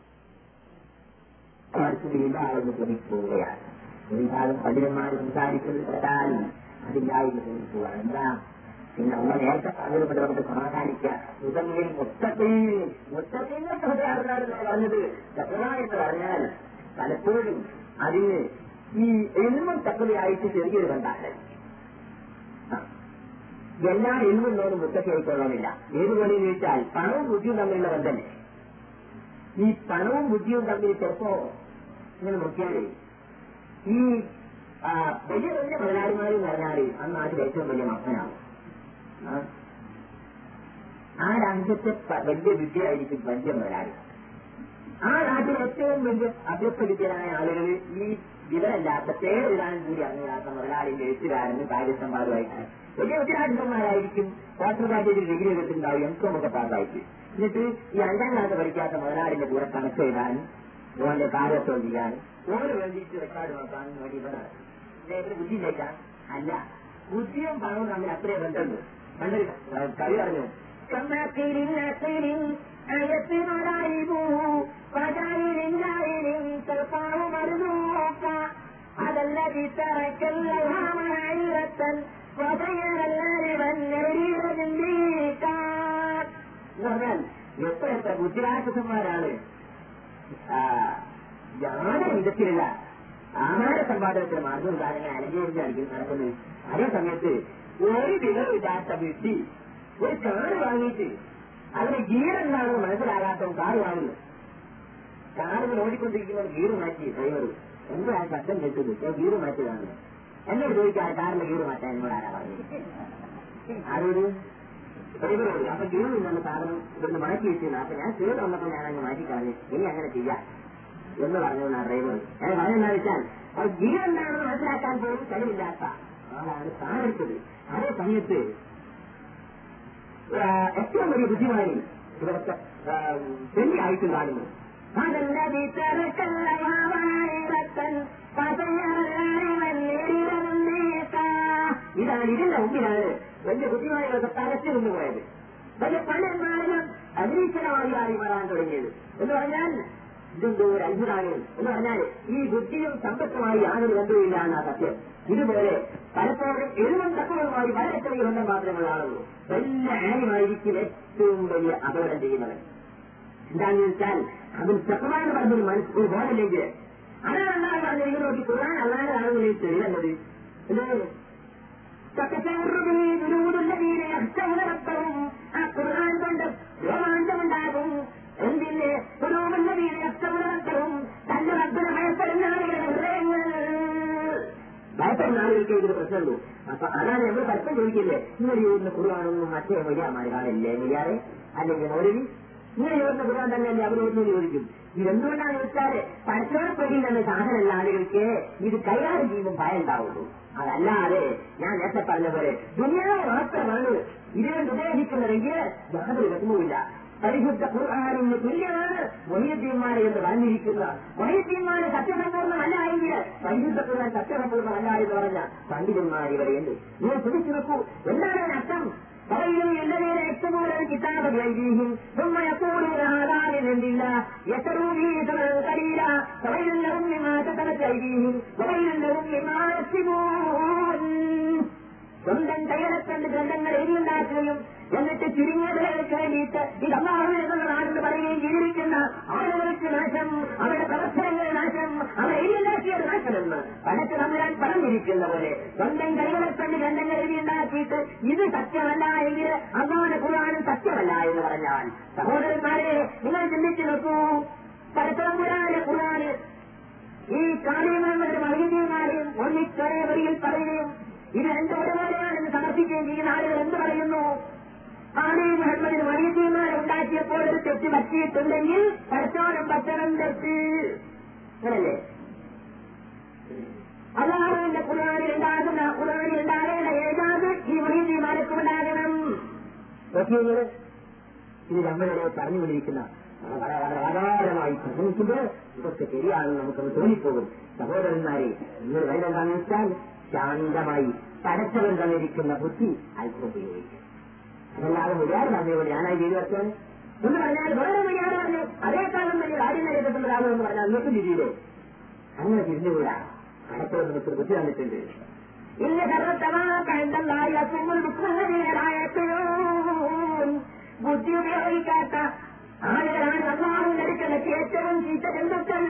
ആളെന്ന് ശ്രമിക്കുകയാണ്. ഒരു ഭാഗം പണ്ഡിതന്മാർ സംസാരിക്കുന്നത് കേട്ടാൽ അതില്ലായ്മ ശ്രമിക്കുകയാണ്. എന്താ പിന്നെ നമ്മൾ നേരത്തെ പറഞ്ഞിട്ട് നമുക്ക് സമാധാനിക്കുക. മുതൽ മുത്തക്കീനെ പറഞ്ഞത് തഖ്വ എന്ന് പറഞ്ഞാൽ പലപ്പോഴും അതിന് ഈ എൽമും തഖ്വയായിട്ട് ചെറിയൊരു ബന്ധമാണ്. എല്ലാ എൽമുള്ളവരും മുത്തക്കയായിക്കൊള്ളണമെന്നില്ല. ഏതുപോലെ ചോദിച്ചാൽ പണവും ബുദ്ധിയും തമ്മിലുള്ള ബന്ധമല്ലേ. ഈ പണവും ബുദ്ധിയും തമ്മിൽ ചിലപ്പോ ഇങ്ങനെ നോക്കിയാൽ ഈ വലിയ വലിയ മുതലാളിമാരെന്ന് പറഞ്ഞാൽ അന്ന് നാട്ടിൽ ഏറ്റവും വലിയ മക്കനാണ്. ആ രാജ്യത്തെ വലിയ വിദ്യയായിരിക്കും വലിയ മുതലാളി. ആ നാട്ടിൽ ഏറ്റവും വലിയ അഭ്യസ്തവിദ്യരായ ആളുകൾ ഈ വിവരമില്ലാത്ത പേരിടാനും കൂടി അറിയാത്ത മുതലാളിന്റെ എഴുത്തുകാരന് കാര്യസ്ഥന്മാരുമായിട്ട് വലിയ ഉദ്യോഗസ്ഥന്മാരായിരിക്കും. വാട്ടർ പാർട്ടിയിൽ ഡിഗ്രി എടുത്തിട്ടുണ്ടാവും, എംകോം ഒക്കെ പാസ്സായിട്ട്. എന്നിട്ട് ഈ 5ാം ക്ലാസ് പഠിക്കാത്ത മുതലാളിന്റെ കൂടെ കണക്ക് എഴുതാനും ഓന്റെ കാര്യത്വം ചെയ്യാനും ഓരോ വേണ്ടിയിട്ട് റെക്കോർഡ് നോക്കാനും വേണ്ടി ഇവിടെ അദ്ദേഹത്തിന് ബുദ്ധിയിലേക്കാം. അല്ല, ബുദ്ധിയും പണവും തമ്മിൽ അത്രേ ബന്ധമുണ്ട്. പണ്ട് കവി പറഞ്ഞു, അതല്ല പറഞ്ഞാൽ എത്ര ബുദ്ധിരാക്ഷസന്മാരാണ് യാതൊരു വിധത്തിലുള്ള ആഹാര സമ്പാദനത്തിന് മാർഗോദാനങ്ങൾ അലങ്കേരിച്ച് നടക്കുന്നത്. അതേ സമയത്ത് ഒരു വിവരമില്ലാത്ത വ്യക്തി ഒരു കാറ് വാങ്ങിയിട്ട് അതിന് ഗീർ എന്താണെന്ന് മനസ്സിലാകാത്ത കാറ് വാങ്ങുന്നു. കാറിൽ ഓടിക്കൊണ്ടിരിക്കുമ്പോൾ ഗീർ മാറ്റി ഡ്രൈവർ എന്താണ് ശബ്ദം കേട്ടത്? ഗീർ മാറ്റിയതാണ്. എന്നോട് ചോദിക്കാൻ കാറിന്റെ ഗീർ മാറ്റാൻ എന്നോട് ആരാ പറഞ്ഞത്? അതൊരു ഡ്രൈവറോട്. അപ്പൊ ഗീർ നിന്നുള്ള സാധനം ഇവിടുന്ന് മാറ്റി വെച്ചിരുന്നു. അപ്പൊ ഞാൻ ഗീർ വന്നപ്പോൾ ഞാൻ അങ്ങ് മാറ്റിക്കളഞ്ഞു, ഇനി അങ്ങനെ ചെയ്യാം എന്ന് പറഞ്ഞു ആ ഡ്രൈവർ. ഞാൻ പറഞ്ഞെന്താ വെച്ചാൽ അത് ഗീർ എന്താണെന്ന് മനസ്സിലാക്കാൻ പോലും കഴിവില്ലാത്ത ആളാണ് കാറെടുത്തത്. അതേ സമയത്ത് ഏറ്റവും വലിയ ബുദ്ധിമാനി ഇവിടുത്തെ ശരിയായിട്ടും കാണുന്നു. ഇതാണ് ഇതിന്റെ മുമ്പിലാണ് വലിയ ബുദ്ധിമാനികളൊക്കെ തലച്ചു കൊണ്ടുപോയത്. വലിയ പലന്മാരും അനീശ്വരവാദിയായി മാറാൻ തുടങ്ങിയത് എന്ന് പറഞ്ഞാൽ ഇതെന്തോ ഒരു അത്ഭുതമാണ്. എന്ന് പറഞ്ഞാൽ ഈ ബുദ്ധിയും സമ്പത്തുമായി യാതൊരു ബന്ധവുമില്ല എന്നാ സത്യം. ഇതുപോലെ പലപ്പോഴും എഴുതും തത്വങ്ങളുമായി വളരെ ചെറിയ ബന്ധം മാത്രമുള്ള ആളുള്ളൂ. വലിയ ആര്യമായിരിക്കും ഏറ്റവും വലിയ അപകടം ചെയ്യുന്നവൻ. എന്താണെന്ന് വെച്ചാൽ അതിൽ ചെറുതാണെന്ന് പറഞ്ഞൊരു മനസ്സിൽ ബോധമില്ലെങ്കിൽ അതാണ് അല്ലാതെ പറഞ്ഞത്. ഇത് നോക്കി ഖുർആൻ അല്ലാതാണെന്ന് തെളിയുന്നത് ആ ഖുർആൻ കൊണ്ട് രോമാഞ്ചമുണ്ടാകും. എന്തിന് തന്റെ റബ്ബിനെ ഭയപ്പെടുന്ന ആളുകളുടെ ഹൃദയങ്ങൾ ഭയപ്പെടുന്ന ആളുകൾക്ക് ഇതിന് പ്രശ്നമുള്ളൂ. അപ്പൊ അതാണ് നമ്മൾ പലപ്പോഴും ചോദിക്കില്ലേ, ഇന്നലെ ഖുർആനൊന്നും മറ്റേ മൊഴിയാമാര് കാണില്ലേ മൊഴിയാറെ അല്ലെങ്കിൽ മൗലവി ഇങ്ങനെ ചോദിച്ച ഖുർആൻ തന്നെയല്ലേ അവരോട് ചോദിക്കും. ഇതെന്തുകൊണ്ടാണെന്ന് വെച്ചാല് പരസ്പരപ്പെടിയിൽ എന്ന സാധനമല്ല ആളുകൾക്ക് ഇത് കൈകാര്യം ചെയ്യുമ്പോൾ ഭയം ഉണ്ടാവുള്ളൂ. അതല്ലാതെ ഞാൻ നേരത്തെ പറഞ്ഞ പോലെ ദുനിയാവ് മാത്രമാണ് ഇതിനെ ഉപയോഗിക്കുന്നതെങ്കിൽ യാതൊരു വിഷമവുമില്ല. പരിശുദ്ധ ഖുർആനിന് തുല്യമാണ് മൊഹീദ്ദീന്മാരെ എന്ന് പറഞ്ഞിരിക്കുന്ന. മൊഹീദ്ദീന്മാരെ സത്യസമ്പൂർണ്ണമല്ല എങ്കിൽ പരിശുദ്ധ ഖുർആൻ സത്യസമ്പൂർണ്ണമല്ല എന്ന് പറഞ്ഞ പണ്ഡിതന്മാർ ഇവിടെയുണ്ട്. നിങ്ങൾ ചിന്തിച്ചു നോക്കൂ, എന്താണ് അർത്ഥം? പറയും الذين يكتبون الكتاب بأيديهم ثم يقولون هذا من عند الله يشترون به ثمنا قليلا فويل لهم مما كتبت أيديهم وويل لهم مما يكسبون. സ്വന്തം കൈകളെക്കൊണ്ട് ഗ്രന്ഥങ്ങൾ എഴുതിയുണ്ടാക്കുകയും എന്നിട്ട് ചുരുങ്ങിയതിലേക്ക് വേണ്ടിയിട്ട് ഇത് അല്ലാഹു എന്നുള്ള നാടെന്ന് പറയുകയും ചെയ്തിരിക്കുന്ന ആളുകൾക്ക് നാശം, അവരുടെ പ്രവർത്തനങ്ങൾ നാശം, അവർ എഴുതിയുണ്ടാക്കിയത് നാശമെന്ന് പലക്ക് തമ്മിലാൻ പറഞ്ഞിരിക്കുന്ന പോലെ സ്വന്തം കൈകളെക്കൊണ്ട് ഗ്രന്ഥങ്ങൾ എഴുതിയുണ്ടാക്കിയിട്ട് ഇത് സത്യമല്ല എങ്കിൽ അല്ലാഹുവിന്റെ ഖുർആനും സത്യമല്ല എന്ന് പറഞ്ഞാൽ, സഹോദരന്മാരെ നിങ്ങൾ ചിന്തിച്ചു നോക്കൂ. പരസ്പരമുരാന്റെ ഖുർആന് ഈ കാലിമാരുടെ മഹിതീമാരെയും ഒന്നിച്ചൊരേ വരിയിൽ പറയുകയും ഇത് എന്റെ ഒരുപോലെയാണെന്ന് സമർപ്പിക്കുകയും ചെയ്യുന്ന ആളുകൾ എന്ത് പറയുന്നു? ആലി മുഹമ്മദിന് മഹിതീമാരെ ഉണ്ടാക്കിയപ്പോൾ ഒരു തെറ്റ് പറ്റിയിട്ടുണ്ടെങ്കിൽ പരസ്പരം പറ്റണം തെറ്റ്. അങ്ങനല്ലേ? അല്ലാഹുവിന്റെ ഖുർആനിൽ ഉണ്ടാകുന്ന ഖുർആനിൽ ഉണ്ടാകേണ്ട ഏതാത് ഈ മഹിതീമാർക്ക് ഉണ്ടാകണം. ഇത് നമ്മളിവിടെ പറഞ്ഞുകൊണ്ടിരിക്കുന്ന വളരെ ആധാരമായി പ്രസംഗിക്കുമ്പോൾ ഇതൊക്കെ ശരിയാണെന്ന് നമുക്കൊന്ന് തോന്നിപ്പോകും. സഹോദരന്മാരെ, നിങ്ങൾ വേണ്ടെന്താണെന്ന് വെച്ചാൽ ശാന്തമായി പരസ്പരം തന്നിരിക്കുന്ന ബുദ്ധി അല്പം ഉപയോഗിക്കും. അതല്ലാതെ മുഴുവൻ പറഞ്ഞോട് ഞാനായി ചെയ്തു വെച്ചാൽ എന്ന് പറഞ്ഞാൽ വേറെ മുഴുവൻ പറഞ്ഞു അതേക്കാലം വലിയ കാര്യം കിട്ടുന്നതാകുമെന്ന് പറഞ്ഞാൽ നിങ്ങൾക്ക് രീതിയിലേ അങ്ങനെ തിരിഞ്ഞുകൂടാ. പരസ്പരം നമുക്ക് ബുദ്ധി തന്നിട്ടുണ്ട്. ഇല്ല ബുദ്ധി ഉപയോഗിക്കാത്ത ആളുകളാണ് അല്ലാഹുവിന്റെ അടുക്കലേക്ക് ഏറ്റവും ചീത്ത ജന്തുക്കൾ.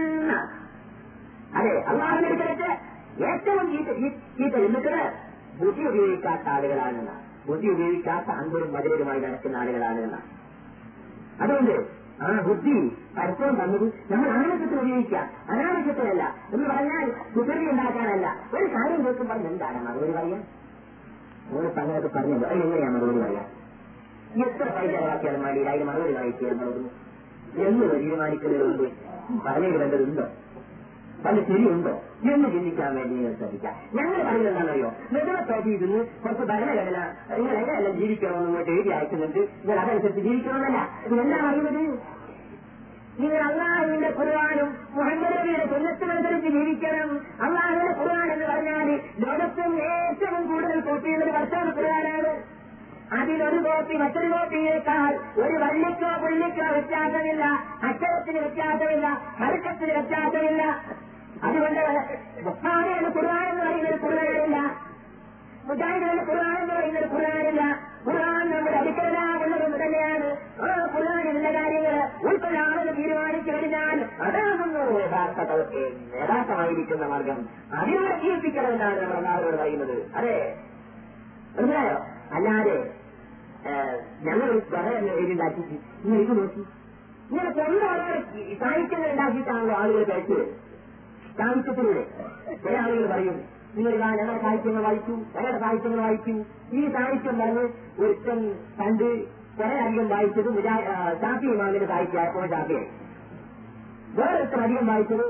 അതെ, അല്ലാഹുവിന്റെ അടുക്കലേക്ക് ഏറ്റവും ചീത്ത ജന്തുക്കള് ബുദ്ധി ഉപയോഗിക്കാത്ത ആളുകളാണെന്ന, ബുദ്ധി ഉപയോഗിക്കാത്ത അന്തരും മധുരരുമായി നടക്കുന്ന ആളുകളാണെന്ന. അതുകൊണ്ട് ആ ബുദ്ധി പരസ്പരം തന്നത് നമ്മൾ ആവശ്യത്തിന് ഉപയോഗിക്കാം, അനാവശ്യത്തിനല്ല. എന്ന് പറഞ്ഞാൽ കുസൃതി ഉണ്ടാക്കാനല്ല. ഒരു കാര്യം കേൾക്കുമ്പോൾ എന്താണ് മറുപടി പറയാം? നമ്മൾ പലതൊക്കെ പറഞ്ഞത് എങ്ങനെയാ മറുപടി പറയാം? എത്ര പൈസ ചെലവാക്കിയാലും മടിയിൽ അതിന് മറുപടി വായിക്കാൻ പോകുന്നു എന്ന് തീരുമാനിക്കുന്നതിന് പറഞ്ഞു വേണ്ടതുണ്ടോ? പല ശരിയുണ്ടോ എന്ന് ചിന്തിക്കാൻ വേണ്ടി നിങ്ങൾ ശ്രദ്ധിക്കാം. ഞങ്ങൾ പറയുന്നത് എന്താണെന്നറിയോ? നെടുവത്തോട്ട് ഇരുന്ന് കുറച്ച് ഭരണഘടന നിങ്ങൾ എങ്ങനെയെല്ലാം ജീവിക്കണമെന്ന് ഇങ്ങോട്ട് എഴുതി അയക്കുന്നുണ്ട്. നിങ്ങൾ അതനുസരിച്ച് ജീവിക്കണമെന്നല്ല. ഇതെന്താ പറയുന്നത്? നിങ്ങൾ അല്ലാഹുവിന്റെ ഖുർആനും മുഹമ്മദ് നബിയുടെ സുന്നത്തിനനുസരിച്ച് ജീവിക്കണം. അല്ലാഹുവിന്റെ ഖുർആൻ എന്ന് പറഞ്ഞാൽ ലോകത്തിൽ ഏറ്റവും കൂടുതൽ കോപ്പി ചെയ്യുന്നത് വർഷമാണ് ഖുർആനാണ്. അതിലൊരു കോപ്പി മറ്റൊരു കോപ്പിയേക്കാൾ ഒരു വള്ളിക്കോ പുള്ളിക്കോ വ്യത്യാസമില്ല, അക്ഷരത്തിന് വ്യത്യാസമില്ല, ഹർക്കത്തിന് വ്യത്യാസമില്ല. അതുകൊണ്ട് ബുഖാരിയുടെ ഖുർആൻ എന്ന് പറയുന്നൊരു ഖുർആനില്ല, മുജാഹിദിന്റെ ഖുർആൻ എന്ന് പറയുന്നൊരു ഖുർആനില്ല. ഖുർആൻ നമ്മുടെ അടുക്കലാകുന്നത് തന്നെയാണ്. ആ ഖുർആനിലുള്ള കാര്യങ്ങൾ ഉൾക്കൊള്ളാമെന്ന് തീരുമാനിച്ചു കഴിഞ്ഞാൽ അതാകുന്നു യഥാർത്ഥമായിരിക്കുന്ന മാർഗം. അതിലൂടെ ജീവിപ്പിക്കണമെന്നാണ് നമ്മൾ എല്ലാവരോട് പറയുന്നത്. അതെ, മനസ്സിലായോ? അല്ലാതെ ഞങ്ങൾ പറയാൻ എഴുതിണ്ടാക്കി നിങ്ങൾ ഇത് നോക്കി, ഇങ്ങനെ സ്വന്തം ഓരോ സാഹിത്യങ്ങൾ ഉണ്ടാക്കിയിട്ടാണല്ലോ ആളുകൾ കഴിച്ചത്. സാഹിത്യത്തിലൂടെ ചില ആളുകൾ പറയും നിങ്ങൾ ഞങ്ങളുടെ സാഹിത്യങ്ങൾ വായിക്കൂ, ഞങ്ങളുടെ സാഹിത്യങ്ങൾ വായിക്കൂ. ഈ സാഹിത്യം പറഞ്ഞ് ഒരുത്തൻ കണ്ട് കുറെ അധികം വായിച്ചത് ഷാഫി ഇമാമിന്റെ സാഹിത്യമായപ്പോൾ ഷാഫിയായി, വേറൊരുത്തൻ അധികം വായിച്ചത്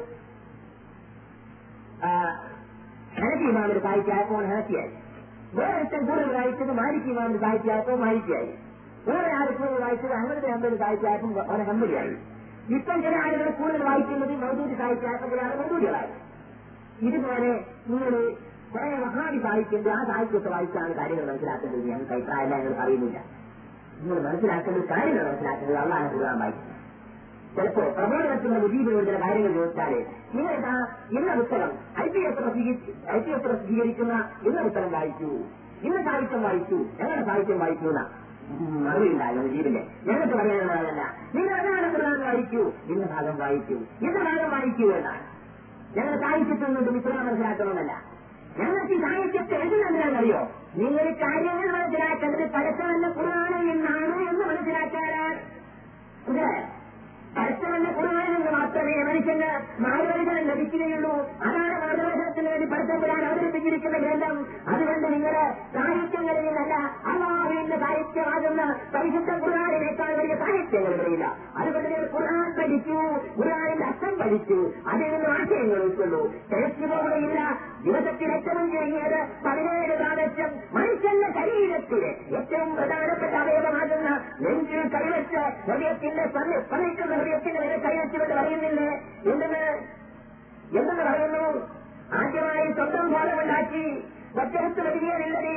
ഹനഫി ഇമാമിന്റെ സാഹിത്യമായപ്പോൾ ഹനഫിയായി, വേറൊരുത്തൻ കൂടുതൽ വായിച്ചത് മാലിക് ഇമാമിന്റെ സാഹിത്യമായപ്പോൾ മാലിക്കായി, വേറെ ആൾക്ക് വായിച്ചത് അഹമ്മദ് ഹംബലിന്റെ സാഹിത്യമായപ്പോൾ അവനെ ഹംബലിയായി. ഇപ്പം ചില ആളുകൾ കൂടുതൽ വായിക്കുന്നത് മൗദൂദി സാഹിത്യമായപ്പോഴാണ് മൗദൂദികളായി. ഇതുപോലെ നിങ്ങൾ കുറെ മഹാവി സാഹിത്യത്തിന്റെ ആ സാഹിത്യത്തെ വായിച്ചാണ് കാര്യങ്ങൾ മനസ്സിലാക്കേണ്ടത്. ഞങ്ങൾക്ക് അഭിപ്രായം ഞങ്ങൾ പറയുന്നില്ല. നിങ്ങൾ മനസ്സിലാക്കേണ്ട കാര്യങ്ങൾ മനസ്സിലാക്കുന്നത് അള്ളാഹു ഖുർആൻ വായിക്കും. ചിലപ്പോ പ്രബോധനത്തിന്റെ മുജീബിനോട് ചില കാര്യങ്ങൾ ചോദിച്ചാല് നിങ്ങൾ ഇന്ന പുസ്തകം ഐപിഎസ് പ്രസിദ്ധീകരിക്കുന്ന ഇന്ന പുസ്തകം വായിച്ചു, ഇന്ന സാഹിത്യം വായിച്ചു, ഞങ്ങളുടെ സാഹിത്യം വായിച്ചു എന്ന മറുപടി ഉണ്ടാകും മുജീബിന്റെ. ഞങ്ങൾക്ക് പറയാനുള്ളതല്ല, നിങ്ങൾ അതാണ് ഖുർആൻ വായിക്കൂ, ഇന്ന ഭാഗം വായിക്കൂ, ഇന്ന ഭാഗം വായിക്കൂ എന്നാണ്. ഞങ്ങൾ സാഹിത്യത്തിൽ നിന്നും ഇത്ര മനസ്സിലാക്കണമെന്നല്ല. ഞങ്ങൾക്ക് ഈ സാഹിത്യത്തെ എന്തിനാണെന്നറിയോ? നിങ്ങൾ കാര്യങ്ങൾ മനസ്സിലാക്കേണ്ടത് പരസ്പരമല്ല ഖുർആൻ എന്നാണ് എന്ന് മനസ്സിലാക്കാനാണ്. പരസ്പരമല്ല ഖുർആൻ മാത്രമേ മനുഷ്യന് മാർഗദർശനം ലഭിക്കുകയുള്ളൂ. അതാണ് മാർഗദർശനത്തിന് വേണ്ടി പരസ്പരം അവതരിപ്പിക്കുന്നത്. അവതരിപ്പിച്ചിരിക്കുന്ന ഗ്രന്ഥം. അതുകൊണ്ട് നിങ്ങള് സാഹിത്യങ്ങളിൽ നിന്നല്ല, അല്ലാഹുവിന്റെ സാഹിത്യമാകുന്ന പരിശുദ്ധ ഖുർആനിനേക്കാൾ വലിയ സാഹിത്യങ്ങളില്ല. അതുകൊണ്ട് നിങ്ങൾ ഖുർആൻ പഠിക്കൂ, ഖുർആനിന്റെ അർത്ഥം പഠിക്കൂ, അതിൽ നിന്ന് ആശയങ്ങൾ ഉൾക്കൊള്ളൂ. തിരച്ചു പോവുകയില്ല. ദിവസത്തിൽ ഏറ്റവും ചുരുങ്ങിയത് 17 പ്രാവശ്യം മനുഷ്യന്റെ ശരീരത്തിലെ ഏറ്റവും പ്രധാനപ്പെട്ട അവയവമാകുന്ന നെഞ്ചിൽ കൈവച്ച് ഹൃദയത്തിന്റെ സ്പന്ദിക്കുന്ന ഹൃദയത്തിന്റെ നേരെ കൈവച്ചുകൊണ്ട് പറയുന്നില്ലേ എന്തെന്ന് പറയുന്നു? ആദ്യമായി സ്വന്തം ബോധമുണ്ടാക്കി ഒറ്റത്ത് വലിയതില്ലതീ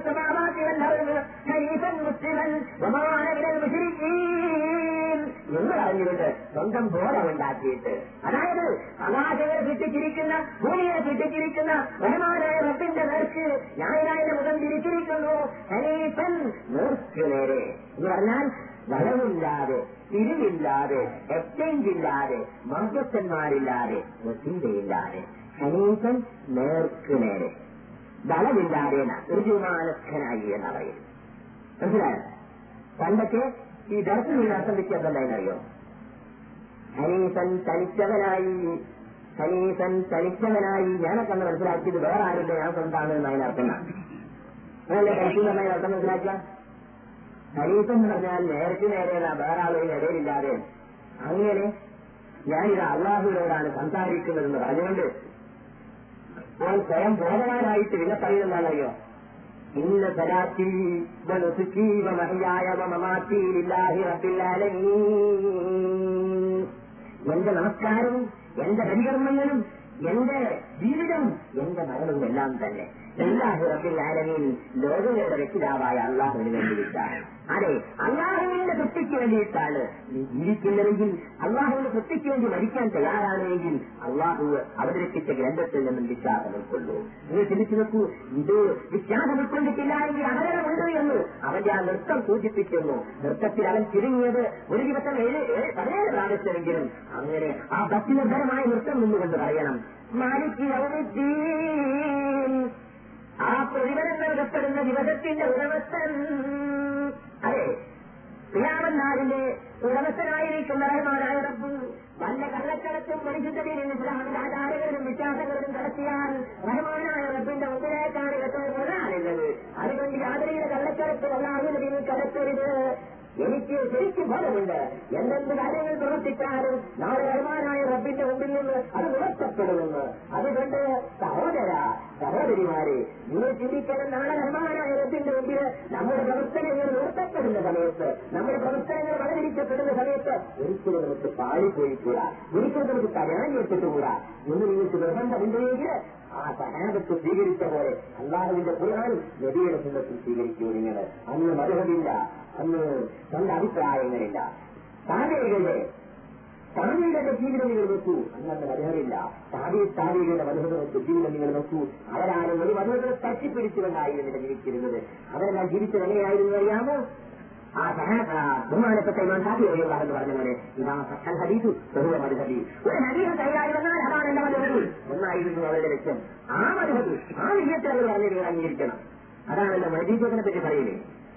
എന്ന് പറഞ്ഞിട്ട് സ്വന്തം ബോധമുണ്ടാക്കിയിട്ട്, അതായത് ആകാശങ്ങളെ സൃഷ്ടിച്ചിരിക്കുന്ന ഭൂമിയെ സൃഷ്ടിച്ചിരിക്കുന്ന ബഹുമാനായ റബ്ബിന്റെ നേർക്ക് ഞായറാഴ്ച മുഖം തിരിച്ചിരിക്കുന്നു. ഹനീഫൻ നേർക്ക് നേരെ എന്ന് പറഞ്ഞാൽ വളവില്ലാതെ, തിരിവില്ലാതെ, എക്സ്ചേഞ്ച് ഇല്ലാതെ, മധ്യസ്ഥന്മാരില്ലാതെ, ചിന്തയില്ലാതെ. ഹനീഫൻ നേർക്ക് നേരെ, വളവില്ലാതെ ഋജുമാനസ്ഥനായി എന്ന് പറയും. മനസ്സിലായോ? പണ്ടൊക്കെ ഈ ദർശനം അർത്ഥം വ്യത്യാസമുണ്ടായെന്നറിയോ? ഹനീഫൻ തനിച്ചവനായി ഞാനൊക്കെ അന്ന് മനസ്സിലാക്കിയത് വേറെ ആരുടെ ഞാൻ സ്വന്തമാണ് എന്ന് അതിനർത്ഥം. അതല്ലേ തനിച്ചവനായി അർത്ഥം മനസ്സിലാക്കുക? ഹനീഫൻ എന്ന് പറഞ്ഞാൽ നേർക്ക് നേരെയല്ല, വേറെ ആളുകളുടെ ഇടയിലില്ലാതെ. അങ്ങനെ ഞാനിത് അള്ളാഹുവിനോടാണ് സംസാരിക്കുന്നതെന്ന് പറഞ്ഞുകൊണ്ട് ഞാൻ സ്വയം ബോധവാനായിട്ട് പിന്നെ പറയുന്നതാണല്ലോ, ഇന്ന സലാത്തി വനുസുകി വമഹ്യായ വമമാതി ലില്ലാഹി റബ്ബിൽ ആലമീൻ. എന്റെ നമസ്കാരവും എന്റെ പരികർമ്മങ്ങളും എന്റെ ജീവിതം എന്റെ മരണവും എല്ലാം തന്നെ ലില്ലാഹി റബ്ബിൽ ആലമീൻ, ലോകങ്ങളുടെ രക്ഷിതാവായ അള്ളാഹുവിന് വേണ്ടിയിട്ടാണ്. അതെ, അള്ളാഹുവിന്റെ തൃപ്തിക്ക് വേണ്ടിയിട്ടാണ് നീ ജീവിക്കുന്നതെങ്കിൽ, അള്ളാഹുവിന്റെ തൃപ്തിക്ക് വേണ്ടി മരിക്കാൻ തയ്യാറാണെങ്കിൽ അള്ളാഹു അവതരിപ്പിച്ച ഗ്രന്ഥത്തിൽ നിന്നും വിശ്വാസം ഉൾക്കൊള്ളൂ. നിങ്ങൾ ചിന്തിച്ചു നോക്കൂ, ഇത് വിശ്വാസം ഉൾക്കൊണ്ടിട്ടില്ല എങ്കിൽ അപകടമുണ്ട് എന്ന് അവന്റെ ആ നൃത്തം സൂചിപ്പിക്കുന്നു. നൃത്തത്തിൽ അവൻ ചുരുങ്ങിയത് ഒരു ദിവസം 17 പ്രാവശ്യമെങ്കിലും അങ്ങനെ ആ ഭക്തിനിർഭരമായ നൃത്തം നിന്നുകൊണ്ട് പറയണം, മാലിക് യൗമിദ്ദീൻ, ആ പ്രതിഫലം നൽകപ്പെടുന്ന ദിവസത്തിന്റെ ഉടമസ്ഥൻ. അതെ, ഖിയാമത്ത് നാളിന്റെ ഉടമസ്ഥനായിരിക്കുന്ന റഹ്മാനായ റബ്ബ് വല്ല കള്ളക്കടത്തും പരിശുദ്ധതയിലും ഇസ്ലാമിന്റെ ആചാരങ്ങളിലും വിശ്വാസങ്ങളിലും കടത്തിയാൽ റഹ്മാനായ റബ്ബിന്റെ മുമ്പിലേക്കാണ് ഒരാളുള്ളത്. അതുകൊണ്ട് യാതൊരു കള്ളക്കടത്തും അല്ലാഹുവിനെ കടത്തരുത്. എനിക്ക് ശരിക്കും ബോധമുണ്ട്, എന്തെന്ത് കാര്യങ്ങൾ പ്രവർത്തിച്ചാലും നാളെ റഹ്മാനായ റബ്ബിന്റെ മുമ്പിൽ നിന്ന് അത് ഉയർത്തപ്പെടുമെന്ന്. അതുകൊണ്ട് സഹോദരിമാരെ, നിങ്ങൾ ചിന്തിക്കണം, നാളെ റഹ്മാനായ റബ്ബിന്റെ മുമ്പിൽ നമ്മുടെ പ്രവർത്തനങ്ങൾ ഉയർത്തപ്പെടുന്ന സമയത്ത്, നമ്മുടെ പ്രവർത്തനങ്ങൾ വളരിക്കപ്പെടുന്ന സമയത്ത് ഒരിക്കലും നമുക്ക് പാളിപ്പോയിക്കൂടാ, ഒരിക്കലും നമുക്ക് പരാജയപ്പെട്ടുകൂടാ എന്ന് നിങ്ങൾക്ക് നിർബന്ധമുണ്ടെങ്കിൽ ആ സഹാബത്ത് സ്വീകരിച്ച പോലെ അല്ലാഹുവിന്റെ ഖുർആൻ നബിയുടെ സുന്നത്തിൽ സ്വീകരിക്കൂ. നിങ്ങൾ അന്ന് മദ്ഹബില്ല, അന്ന് സ്വന്തം അഭിപ്രായങ്ങളില്ല. താബിഈകളുടെ ജീവിതം നിങ്ങൾ നോക്കൂ, അന്നത്തെ മദ്ഹബില്ല. താബിഈകളുടെ മദ്ഹബിന്റെ ജീവിതം നിങ്ങൾ നോക്കൂ. അവരാരും ഒരു മദ്ഹബിനെ തട്ടിപ്പിടിച്ചുകൊണ്ടായിരുന്നില്ല ജീവിച്ചിരുന്നത്. അവരെല്ലാം ജീവിച്ചത് എങ്ങനെയായിരുന്നു അറിയാമോ? ആ ബഹുമാനപ്പെട്ട ഇമാം ഷാഫിഈ റളിയല്ലാഹു അൻഹു പറഞ്ഞ പോലെ, ഇമാം ഫഖൽ ഹദീസ് ബഹുവ മദ്ഹബി, ഒരു ഹദീസ് കൈകാര്യം വന്നാൽ അതാണ് എന്റെ മദ്ഹബ് എന്നായിരുന്നു അവരുടെ ലക്ഷ്യം. ആ മദ്ഹബ്, ആ വിഷയത്തെ അവർ പറഞ്ഞ് നിങ്ങൾ അംഗീകരിക്കണം. അതാണ് എന്റെ മദ്ഹബിനെ പറ്റി പറയുന്നത്.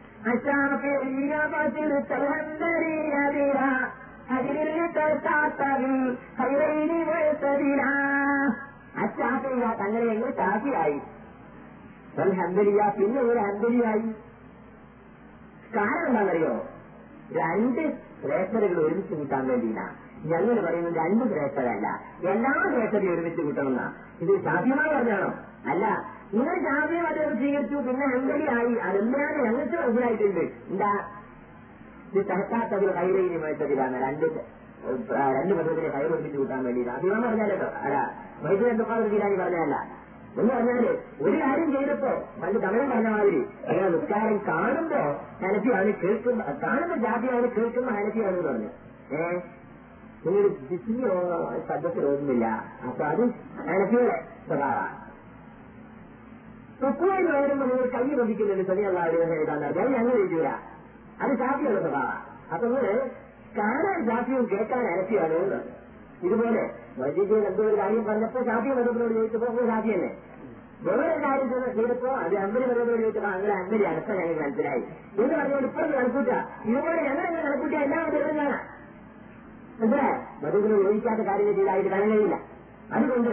തങ്ങളെ എങ്ങനെ ഷാഫിയായി, ഹംബലിയ, പിന്നെ ഒരു ഹംബലിയായി. കാരണം എന്താണെന്നറിയോ? 2 ശ്രേഷ്ഠതകൾ ഒരുമിച്ച് കൂട്ടാൻ വേണ്ടിയില്ല. ഞങ്ങൾ പറയുന്നത് 2 ശ്രേഷ്ഠതയല്ല, എല്ലാ ശ്രേഷ്ഠതയും ഒരുമിച്ച് കൂട്ടണമെന്നാ. ഇത് സാധ്യമായി പറഞ്ഞാണോ? അല്ല, നിങ്ങൾ ജാമ്യം അത് സ്വീകരിച്ചു, പിന്നെ ഹംബലിയായി. അതെന്തിനാണ് ഞങ്ങൾക്ക് മനസ്സിലായിട്ടുണ്ട്. എന്താ ഇത് സഹക്കാത്തതിൽ കൈവൈര്യമായിട്ടതിലാണ് 2 പദ്ധതിയെ കൈവരിപ്പിച്ച് കൂട്ടാൻ വേണ്ടിയിട്ട്. അഭിമാനം പറഞ്ഞാലോ? അല്ല, വൈദ്യുതി എന്തൊക്കെ തീരാനി പറഞ്ഞതല്ല. എന്ന് പറഞ്ഞാല് ഒരു കാര്യം ചെയ്തപ്പോ പണ്ട് തമിഴൻ പറഞ്ഞ മാതിരി അങ്ങനെ നിസ്കാരം കാണുമ്പോ ഹനഫിയാണ്, കാണുമ്പോ ജാതിയാണ്, കേൾക്കുമ്പോ ഹനഫിയാണെന്ന് പറഞ്ഞു. നിങ്ങൾ ജിസിയോ ശബ്ദത്തിൽ ഓർമ്മില്ല. അപ്പൊ അത് ഹനഫിയുടെ സ്വഭാവമാണ്. റുക്കുവിൽ വരുമ്പോ നിങ്ങൾ കൈ ബന്ധിക്കുന്നുണ്ട് ചെറിയ എഴുതാൻ അത് ഞങ്ങൾ എഴുതൂല, അത് ഷാഫിയുടെ സ്വഭാവമാണ്. അപ്പൊ നിങ്ങൾ കാണാൻ ഷാഫിയും കേൾക്കാൻ ഹനഫിയാണ് എന്ന്. ഇതുപോലെ മസ്ജിദിൽ എന്തോ ഒരു കാര്യം പറഞ്ഞപ്പോ ഷാഫി മതത്തിനോട് ചോദിച്ചപ്പോ ഷാഫി തന്നെ, വേറൊരു കാര്യം ചെയ്തപ്പോ അത് അമ്പലി മതത്തിനോട് ചോദിച്ചപ്പോ അങ്ങനെ അമ്പലി അടുത്ത ഞങ്ങൾ മനസ്സിലായി എന്ന് പറഞ്ഞുകൊണ്ട് ഇപ്പോഴും കണക്കൂട്ട. ഇതുപോലെ ഞങ്ങളെങ്ങനെ കണക്കൂട്ടിയ എല്ലാം തീർന്നാണ്. മനസ്സിലായ മതത്തിനോട് ചോദിക്കാത്ത കാര്യങ്ങൾ ചെയ്തായിട്ട് കാണാൻ കഴിയില്ല. അതുകൊണ്ട്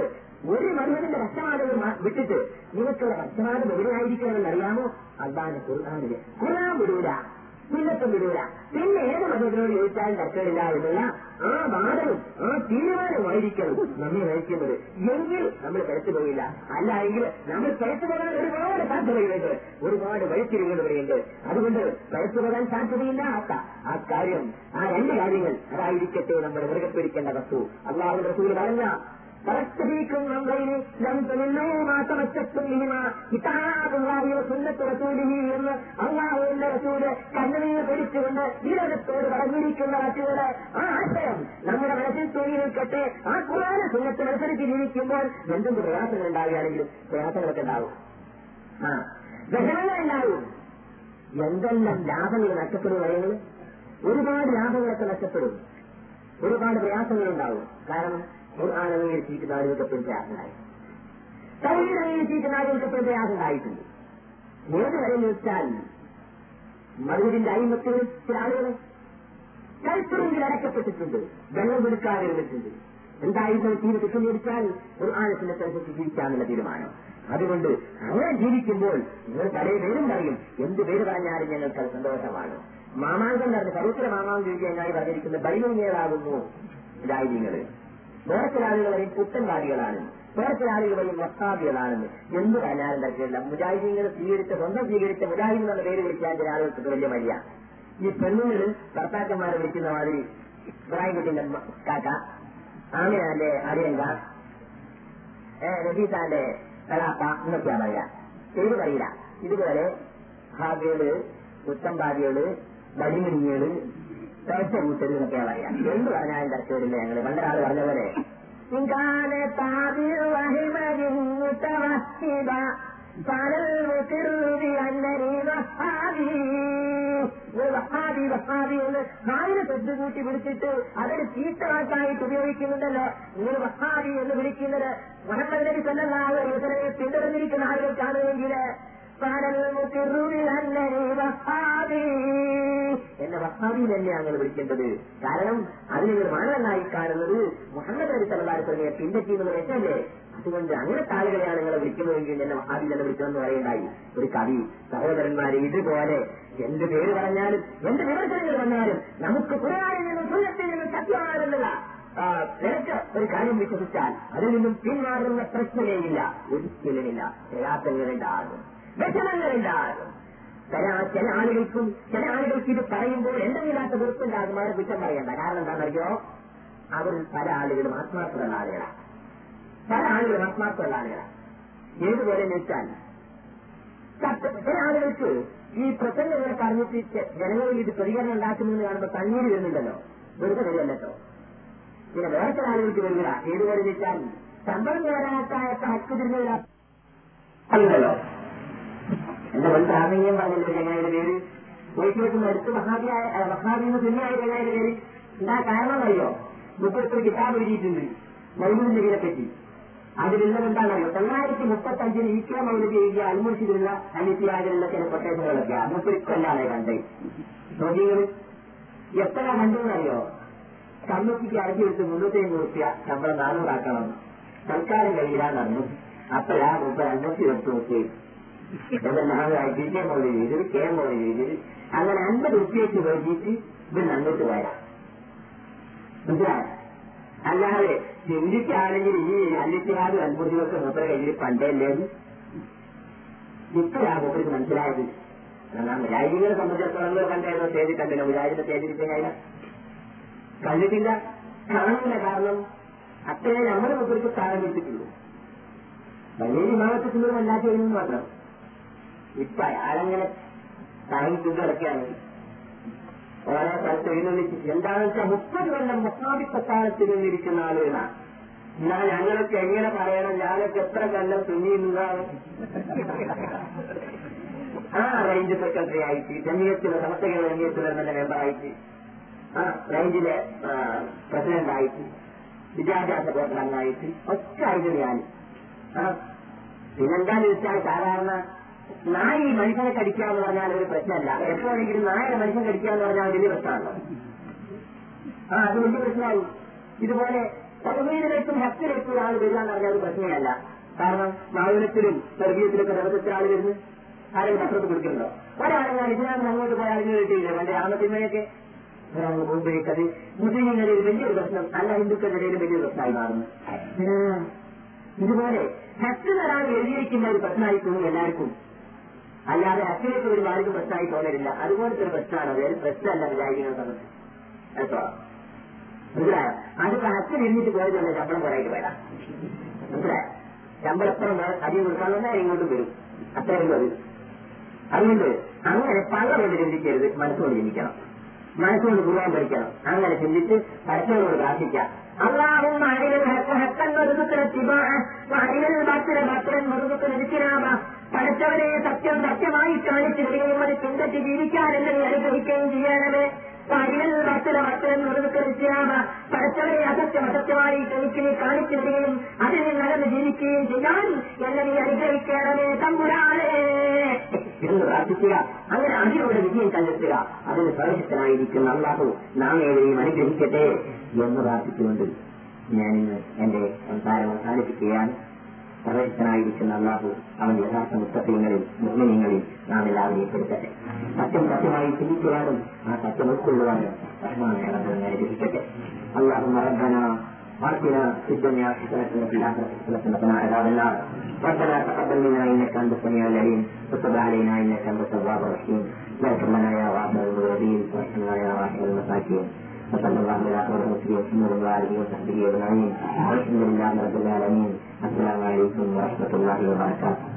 ഒരു മരുന്നിന്റെ പക്ഷപാതങ്ങൾ വിട്ടിട്ട് നിങ്ങൾക്കുള്ള പക്ഷപാതം എവിടെയായിരിക്കണമെന്ന് അറിയാമോ? അള്ളാന്റെ ഖുർആനില്. ഖുർആൻ വിടൂല, സുന്നത്തും വിടൂല. പിന്നെ ഏത് മതത്തിനോട് ചോദിച്ചാലും തർക്കമില്ല എന്നുള്ള ആ വാദവും ആ തീരുമാനമായിരിക്കണം നമ്മെ നയിക്കുന്നത്. എങ്കിൽ നമ്മൾ പിഴച്ചു പോയില്ല. അല്ല എങ്കിൽ നമ്മൾ പിഴച്ചു പോകാൻ ഒരുപാട് സാധ്യതകളുണ്ട്, ഒരുപാട് വഴിത്തിരിവുകളുണ്ട്. അതുകൊണ്ട് പിഴച്ചു പോകാൻ സാധ്യതയില്ലാത്ത ആ കാര്യം, ആ രണ്ട് കാര്യങ്ങൾ അതായിരിക്കട്ടെ നമ്മുടെ മുറുകെ പിടിക്കേണ്ട വസ്തു. അല്ലാഹു റസൂൽ പറഞ്ഞ فاستبيكم أمرين لم تملوا ما تمسكتم بهما كتاب الله وسنة رسوله എന്ന് അല്ലാഹുവിന്റെ റസൂല് കണ്ണുനീർ പിടിച്ചുകൊണ്ട് വിരോധത്തോട് പറഞ്ഞിരിക്കുന്ന വാക്കുകള്, ആ ആശയം നമ്മുടെ മനസ്സിൽ തൂങ്ങി നിൽക്കട്ടെ. ആ ഖുർആൻ സുന്നത്തിനനുസരിച്ച് ജീവിക്കുമ്പോൾ എന്തെന്ത് പ്രയാസങ്ങൾ ഉണ്ടാവുകയാണെങ്കിലും പ്രയാസങ്ങളൊക്കെ ഉണ്ടാവും, വിഷമങ്ങളുണ്ടാവും. എന്തെല്ലാം ലാഭങ്ങൾ നഷ്ടപ്പെടും പറയുന്നത്? ഒരുപാട് ലാഭങ്ങളൊക്കെ നഷ്ടപ്പെടും, ഒരുപാട് പ്രയാസങ്ങളുണ്ടാവും. കാരണം ഖുർആൻ അംഗീകരിച്ചിരിക്കുന്ന ആളുകൾക്കെപ്പോഴും പ്രയാസമുണ്ടായി, തൗഹീദ് അംഗീകരിച്ചിരിക്കുന്ന ആളുകൾക്കെപ്പോഴും പ്രയാസമുണ്ടായിട്ടുണ്ട്. ഏത് വരെ ചോദിച്ചാൽ മറുപടിന്റെ അയിമത്തുകളിൽ ചില ആളുകൾ കൽപ്പുറങ്കിൽ അടക്കപ്പെട്ടിട്ടുണ്ട്, വെള്ളം കൊടുക്കാതെ ഇരുന്നിട്ടുണ്ട്. എന്തായിരുന്നു ജീവിതത്തിൽ ചോദിച്ചാൽ ഖുർആനത്തിനനുസരിച്ച് ജീവിക്കാനുള്ള തീരുമാനം. അതുകൊണ്ട് അങ്ങനെ ജീവിക്കുമ്പോൾ നിങ്ങൾ പല പേരും പറയും, എന്ത് പേര് പറഞ്ഞാലും ഞങ്ങൾക്ക് സന്തോഷമാണ്. മാമാങ്കം പറഞ്ഞ് പവിത്ര മാമാങ്കം ചോദിക്കാനായി പറഞ്ഞിരിക്കുന്ന ബൈനീയങ്ങളാകുന്നു മുജാഹിദീങ്ങൾ. വേറെ ചില ആളുകൾ പറയും പുത്തൻവാദികളാണ്, വേറെ ചില ആളുകൾ പറയും വഹാബികളാണെന്ന്. എന്ത് പറഞ്ഞാലും തരത്തില്ല. മുജാഹിദീങ്ങൾ സ്വന്തം സ്വീകരിച്ച മുജാഹിദ് എന്ന പേര് വിളിക്കാൻ ചില ആളുകൾക്ക് വലിയ മര്യ. ഈ പെണ്ണുങ്ങൾ ഭർത്താക്കന്മാരെ വിളിക്കുന്ന മാതിരി ഇബ്രാഹിംകുട്ടിന്റെ കാക്ക, ആമിനാന്റെ അടിയങ്ക, നബീസാന്റെ കലാപ്പ എന്നൊക്കെയാ പറയാ, പേര് പറയില്ല. ഇതുപോലെ ഹാബികള്, പുത്തൻവാദികള്, ബടിമിനികള്, തേച്ച കൂട്ടര് എന്നൊക്കെയാ പറയാ. എന്ത് പറഞ്ഞാലും തരക്കേടില്ല. ഞങ്ങള് പണ്ടൊരാള് പറഞ്ഞ പോലെ വഹാബി എന്ന് നാലിനെ തൊട്ടുകൂട്ടി വിളിച്ചിട്ട് അതൊരു ചീത്തവാക്കായിട്ട് ഉപയോഗിക്കുന്നുണ്ടല്ലോ. നിങ്ങൾ വഹാബി എന്ന് വിളിക്കുന്നത് മുഹമ്മദ് നബി സല്ലല്ലാഹു അലൈഹി വസല്ലമയെ പിന്തുടർന്നിരിക്കുന്ന ആളുകൾക്കാണെങ്കിൽ എന്നെ വഹാബി തന്നെയാണ് ഞങ്ങൾ വിളിക്കേണ്ടത്. കാരണം അതിനൊരു മാനവനായി കാണുന്നത് മുഹമ്മദ് നബി സല്ലല്ലാഹു അലൈഹി വസല്ലമയെ പിൻപറ്റിയെന്ന് വെച്ചല്ലേ. അതുകൊണ്ട് അങ്ങനത്തെ ആളുകളെയാണ് നിങ്ങളെ വിളിക്കുന്നതെങ്കിൽ എന്നെ വഹാബി തന്നെ വിളിക്കണമെന്ന് പറയുണ്ടായി ഒരു കവി. സഹോദരന്മാരെ, ഇതുപോലെ എന്ത് പേര് പറഞ്ഞാലും എന്ത് വിമർശനങ്ങൾ വന്നാലും നമുക്ക് ഖുർആനിൽ നിന്നും സുന്നത്തിൽ നിന്നും സത്യമാണെന്നുള്ള നിനക്ക് ഒരു കാര്യം വിശ്വസിച്ചാൽ അതിൽ നിന്നും പിന്മാറുന്ന പ്രശ്നമേയില്ല, ഒരിക്കലുമില്ല. പ്രയാസങ്ങളുണ്ടാകും, വിഷമങ്ങളുണ്ടാകും. ചില ആളുകൾക്ക് ഇത് പറയുമ്പോൾ എന്തെങ്കിലാത്ത വെറുപ്പുണ്ടാകും. അവരെ കുറ്റം പറയണ്ട. കാരണം എന്താണെന്നറിയോ? അവർ പല ആളുകളും ആത്മാർത്ഥമുള്ള ആളുകളാണ്. ഏതുപോലെ വെച്ചാൽ ചില ആളുകൾക്ക് ഈ പ്രസംഗങ്ങളെ പറഞ്ഞിട്ട് ജനങ്ങളിൽ ഇത് പ്രതികരണം ഉണ്ടാക്കുന്നതെന്ന് കാണുമ്പോൾ കണ്ണീര് വരുന്നുണ്ടല്ലോ, വെറുതെ വരുമല്ലോ. പിന്നെ വേറെ ചില ആളുകൾക്ക് വരിക ഏതുപോലെ വെച്ചാൽ ശമ്പളം നേടാനായിട്ട് ഹക്ക് തിരിഞ്ഞല്ലോ. എന്റെ ഒരു ധാർമ്മികം പറഞ്ഞില്ല ചങ്ങായിയുടെ പേര് പോയിട്ട് അടുത്ത് വഹാബിന്ന് തുല്യമായ ചങ്ങായിയുടെ പേര് എന്താ കാരണം അറിയോ? മുപ്പത്തൊരു കിതാബ് എഴുതിയിട്ടുണ്ട് മൗലൂദ് നബിയെ പറ്റി. അതിലുള്ളത് എന്താണെന്നറിയോ? 1935 ഈക്ക മൗലൂദ് എഴുതിയ അൽമുർഷിദിലുള്ള അനിത്യാജിലുള്ള ചില കൊട്ടേഷനുകളൊക്കെ മുപ്പരിക്കൊല്ലാതെ കണ്ടേ. നോക്കികൾ എത്ര കണ്ടെന്നറിയോ? കമ്മിറ്റിക്ക് അടക്കി വെച്ച് 350 രൂപ ശമ്പളം 400 ആക്കണം, സർക്കാരും കഴിയില്ലാന്നറിഞ്ഞു. അപ്പോഴാ 520 നോക്കി ഇതെല്ലാമായിട്ട് കെ മൗലൂദ് ചെയ്തത്, കെ മൗലൂദ് ചെയ്തത്, അങ്ങനെ 50 രൂപയ്ക്ക് വേണ്ടിയിട്ട് ഇവർ അങ്ങോട്ട് വരാം. മനസ്സിലായ? അല്ലാതെ ചിന്തിച്ചാണെങ്കിൽ ഈ അല്ലിത്തിഹാദ് അൻപുറത്തിലൊക്കെ മൂപ്പര കയ്യിൽ പണ്ടേല്ലേന്ന് ഇപ്പോഴാ മൂപ്പർക്ക് മനസ്സിലായത്. മുജാഹിദികളെ സംബന്ധിച്ചിടത്തോളം കണ്ടായിരുന്നു സ്റ്റേജിൽ കണ്ടില്ല. മുജാഹിദിന്റെ സ്റ്റേജിൽ കണ്ടിട്ടില്ല, കാണുന്നില്ല. കാരണം അത്രയും നമ്മുടെ മൂപ്പർക്ക് സ്ഥാനം കിട്ടിയിട്ടുള്ളൂ. വലിയ വിമാനത്തിനും അല്ലാത്തതിനും മാത്രം. ഇപ്പൊ അയാളങ്ങനെ താങ്ങിക്കൊണ്ട് കിടക്കുകയാണ്. ഓരോ സ്ഥലത്ത് എഴുന്നള്ളിച്ച് എന്താണെന്ന് വെച്ചാൽ 30 കൊല്ലം വഹാബി പ്രസ്ഥാനത്തിൽ നിന്നിരിക്കുന്ന ആളുകളാണ്. എന്നാ ഞങ്ങളൊക്കെ എങ്ങനെ പറയണം? ഞാനൊക്കെ എത്ര കൊല്ലം തുന്നിയിരുന്നതാണ്. റേഞ്ച് സെക്രട്ടറി ആയിട്ട്, ജമിയത്തിലെ സമസ്തകളുടെ ജമിയത്തിലെ മെമ്പറായിട്ട്, റേഞ്ചിലെ പ്രസിഡന്റായിട്ട്, വിദ്യാഭ്യാസ ബോർഡ് അംഗമായിട്ട് ഒക്കെ ആയിരുന്നു ഞാൻ. പിന്നെന്താന്ന് വെച്ചാൽ സാധാരണ നായി മനുഷ്യനെ കടിക്കുക എന്ന് പറഞ്ഞാൽ ഒരു പ്രശ്നമല്ല. എപ്പോഴെങ്കിലും നായനെ മനുഷ്യൻ കടിക്കുക എന്ന് പറഞ്ഞാൽ വലിയ പ്രശ്നമാണല്ലോ. അത് വലിയ പ്രശ്നമാവും. ഇതുപോലെ തൗഹീദിലേക്കും ഹക്കിലേക്കും ഒരാൾ വരിക എന്ന് പറഞ്ഞാൽ ഒരു പ്രശ്നമല്ല. കാരണം മൗനത്തിലും സർവീയത്തിലൊക്കെ ദിവസത്തിൽ ആൾ വരുന്നു. ആരും പത്രത്തിൽ കൊടുക്കുന്നുണ്ടോ? ഒരാളെല്ലാം ഇതിനകത്ത് അങ്ങോട്ട് പോയി അറിഞ്ഞു കിട്ടിയില്ല. പണ്ട് ആമത്തിന്മയൊക്കെ ഒരാൾ പോകുമ്പോഴേക്കത് മുസ്ലിങ്ങളുടെ ഇടയിൽ വലിയൊരു പ്രശ്നം, അല്ല ഹിന്ദുക്കളുടെ ഇടയിൽ വലിയൊരു പ്രശ്നമായി മാറുന്നു. ഇതുപോലെ ഹക്കിൽ ഒരാൾ എഴുതിയിരിക്കുന്ന ഒരു പ്രശ്നമായി തോന്നി എല്ലാവർക്കും. അല്ലാതെ ഹക്കിലേക്ക് ഒരു ആർക്കും പ്രശ്നമായി തോന്നരില്ല. അതുപോലത്തെ ഒരു പ്രശ്നമാണ്. അത് പ്രശ്നമല്ല വിചാരിക്കുന്നത് സമയത്ത് കേട്ടോ. മനസ്സിലായോ? അതിപ്പോ ഹക്കിൽ ഇരുന്നിട്ട് പോയതല്ല ശമ്പളം കുറയായിട്ട് പോയതാ. മനസ്സിലായോ? ശമ്പളപ്പുറം അധികം കൊടുക്കാമെന്ന് ഇങ്ങോട്ടും വരും. അത്രയും മതി. അതുകൊണ്ട് അങ്ങനെ പള്ളകൊണ്ട് ചിന്തിക്കരുത്, മനസ്സുകൊണ്ട് ചിന്തിക്കണം. മനസ്സുകൊണ്ട് കുറുവാൻ പഠിക്കണം. അങ്ങനെ ചിന്തിച്ച് പരസ്പരോട് പ്രാർത്ഥിക്കാം. اللهم أرنا الحق حقا وارزقنا اتباعه وأرنا الباطل باطلا وارزقنا اجتنابه. പടച്ചവനെ സത്യം സത്യമായി കാണിച്ചു തരികയും അത് ചിന്തിച്ച് ജീവിക്കാൻ എന്നെ അനുഗ്രഹിക്കുകയും ചെയ്യണമേ. പടച്ചവനെ അസത്യം അസത്യമായി എനിക്ക് കാണിച്ചു തരികയും അതിനെ നടന്ന് ജീവിക്കുകയും ചെയ്യാൻ എന്നെ നീ അനുഗ്രഹിക്കണമേ തമ്പുരാനെ എന്ന് പ്രാർത്ഥിക്കുക. അങ്ങനെ അതിലൂടെ വിജയം കണ്ടെത്തുക. അതിന് സർവശക്തനായിരിക്കുന്ന അല്ലാഹു നാം ഏവരെയും അനുഗ്രഹിക്കട്ടെ എന്ന് പ്രാർത്ഥിച്ചുകൊണ്ട് ഞാനിന്ന് എന്റെ സംസാരം അവസാനിപ്പിക്കുകയാണ്. സർവശക്തനായിരിക്കുന്ന അല്ലാഹു അവന്റെ യഥാർത്ഥ മുത്തഖീങ്ങളിൽ മുഅ്മിനീങ്ങളിൽ നാം എല്ലാവരെയും പെടുത്തട്ടെ. സത്യം സത്യമായി ചിന്തിക്കുവാനും ആ സത്യം ഉൾക്കൊള്ളുവാനും റഹ്മാനായ റബ്ബിനെ അനുഗ്രഹിക്കട്ടെ. اللهم ربنا آتنا في الدنيا حسنة وفي الآخرة حسنة وقنا عذاب النار. ربنا تقبل منا إنك أنت السميع العليم وتب علينا إنك أنت التواب الرحيم. اغفر لنا يا غافر الذنوب وارحمنا يا راحم المساكين. وصلى الله على خير المرسلين محمد وآله وصحبه أجمعين والحمد لله رب العالمين. السلام عليكم ورحمة الله وبركاته.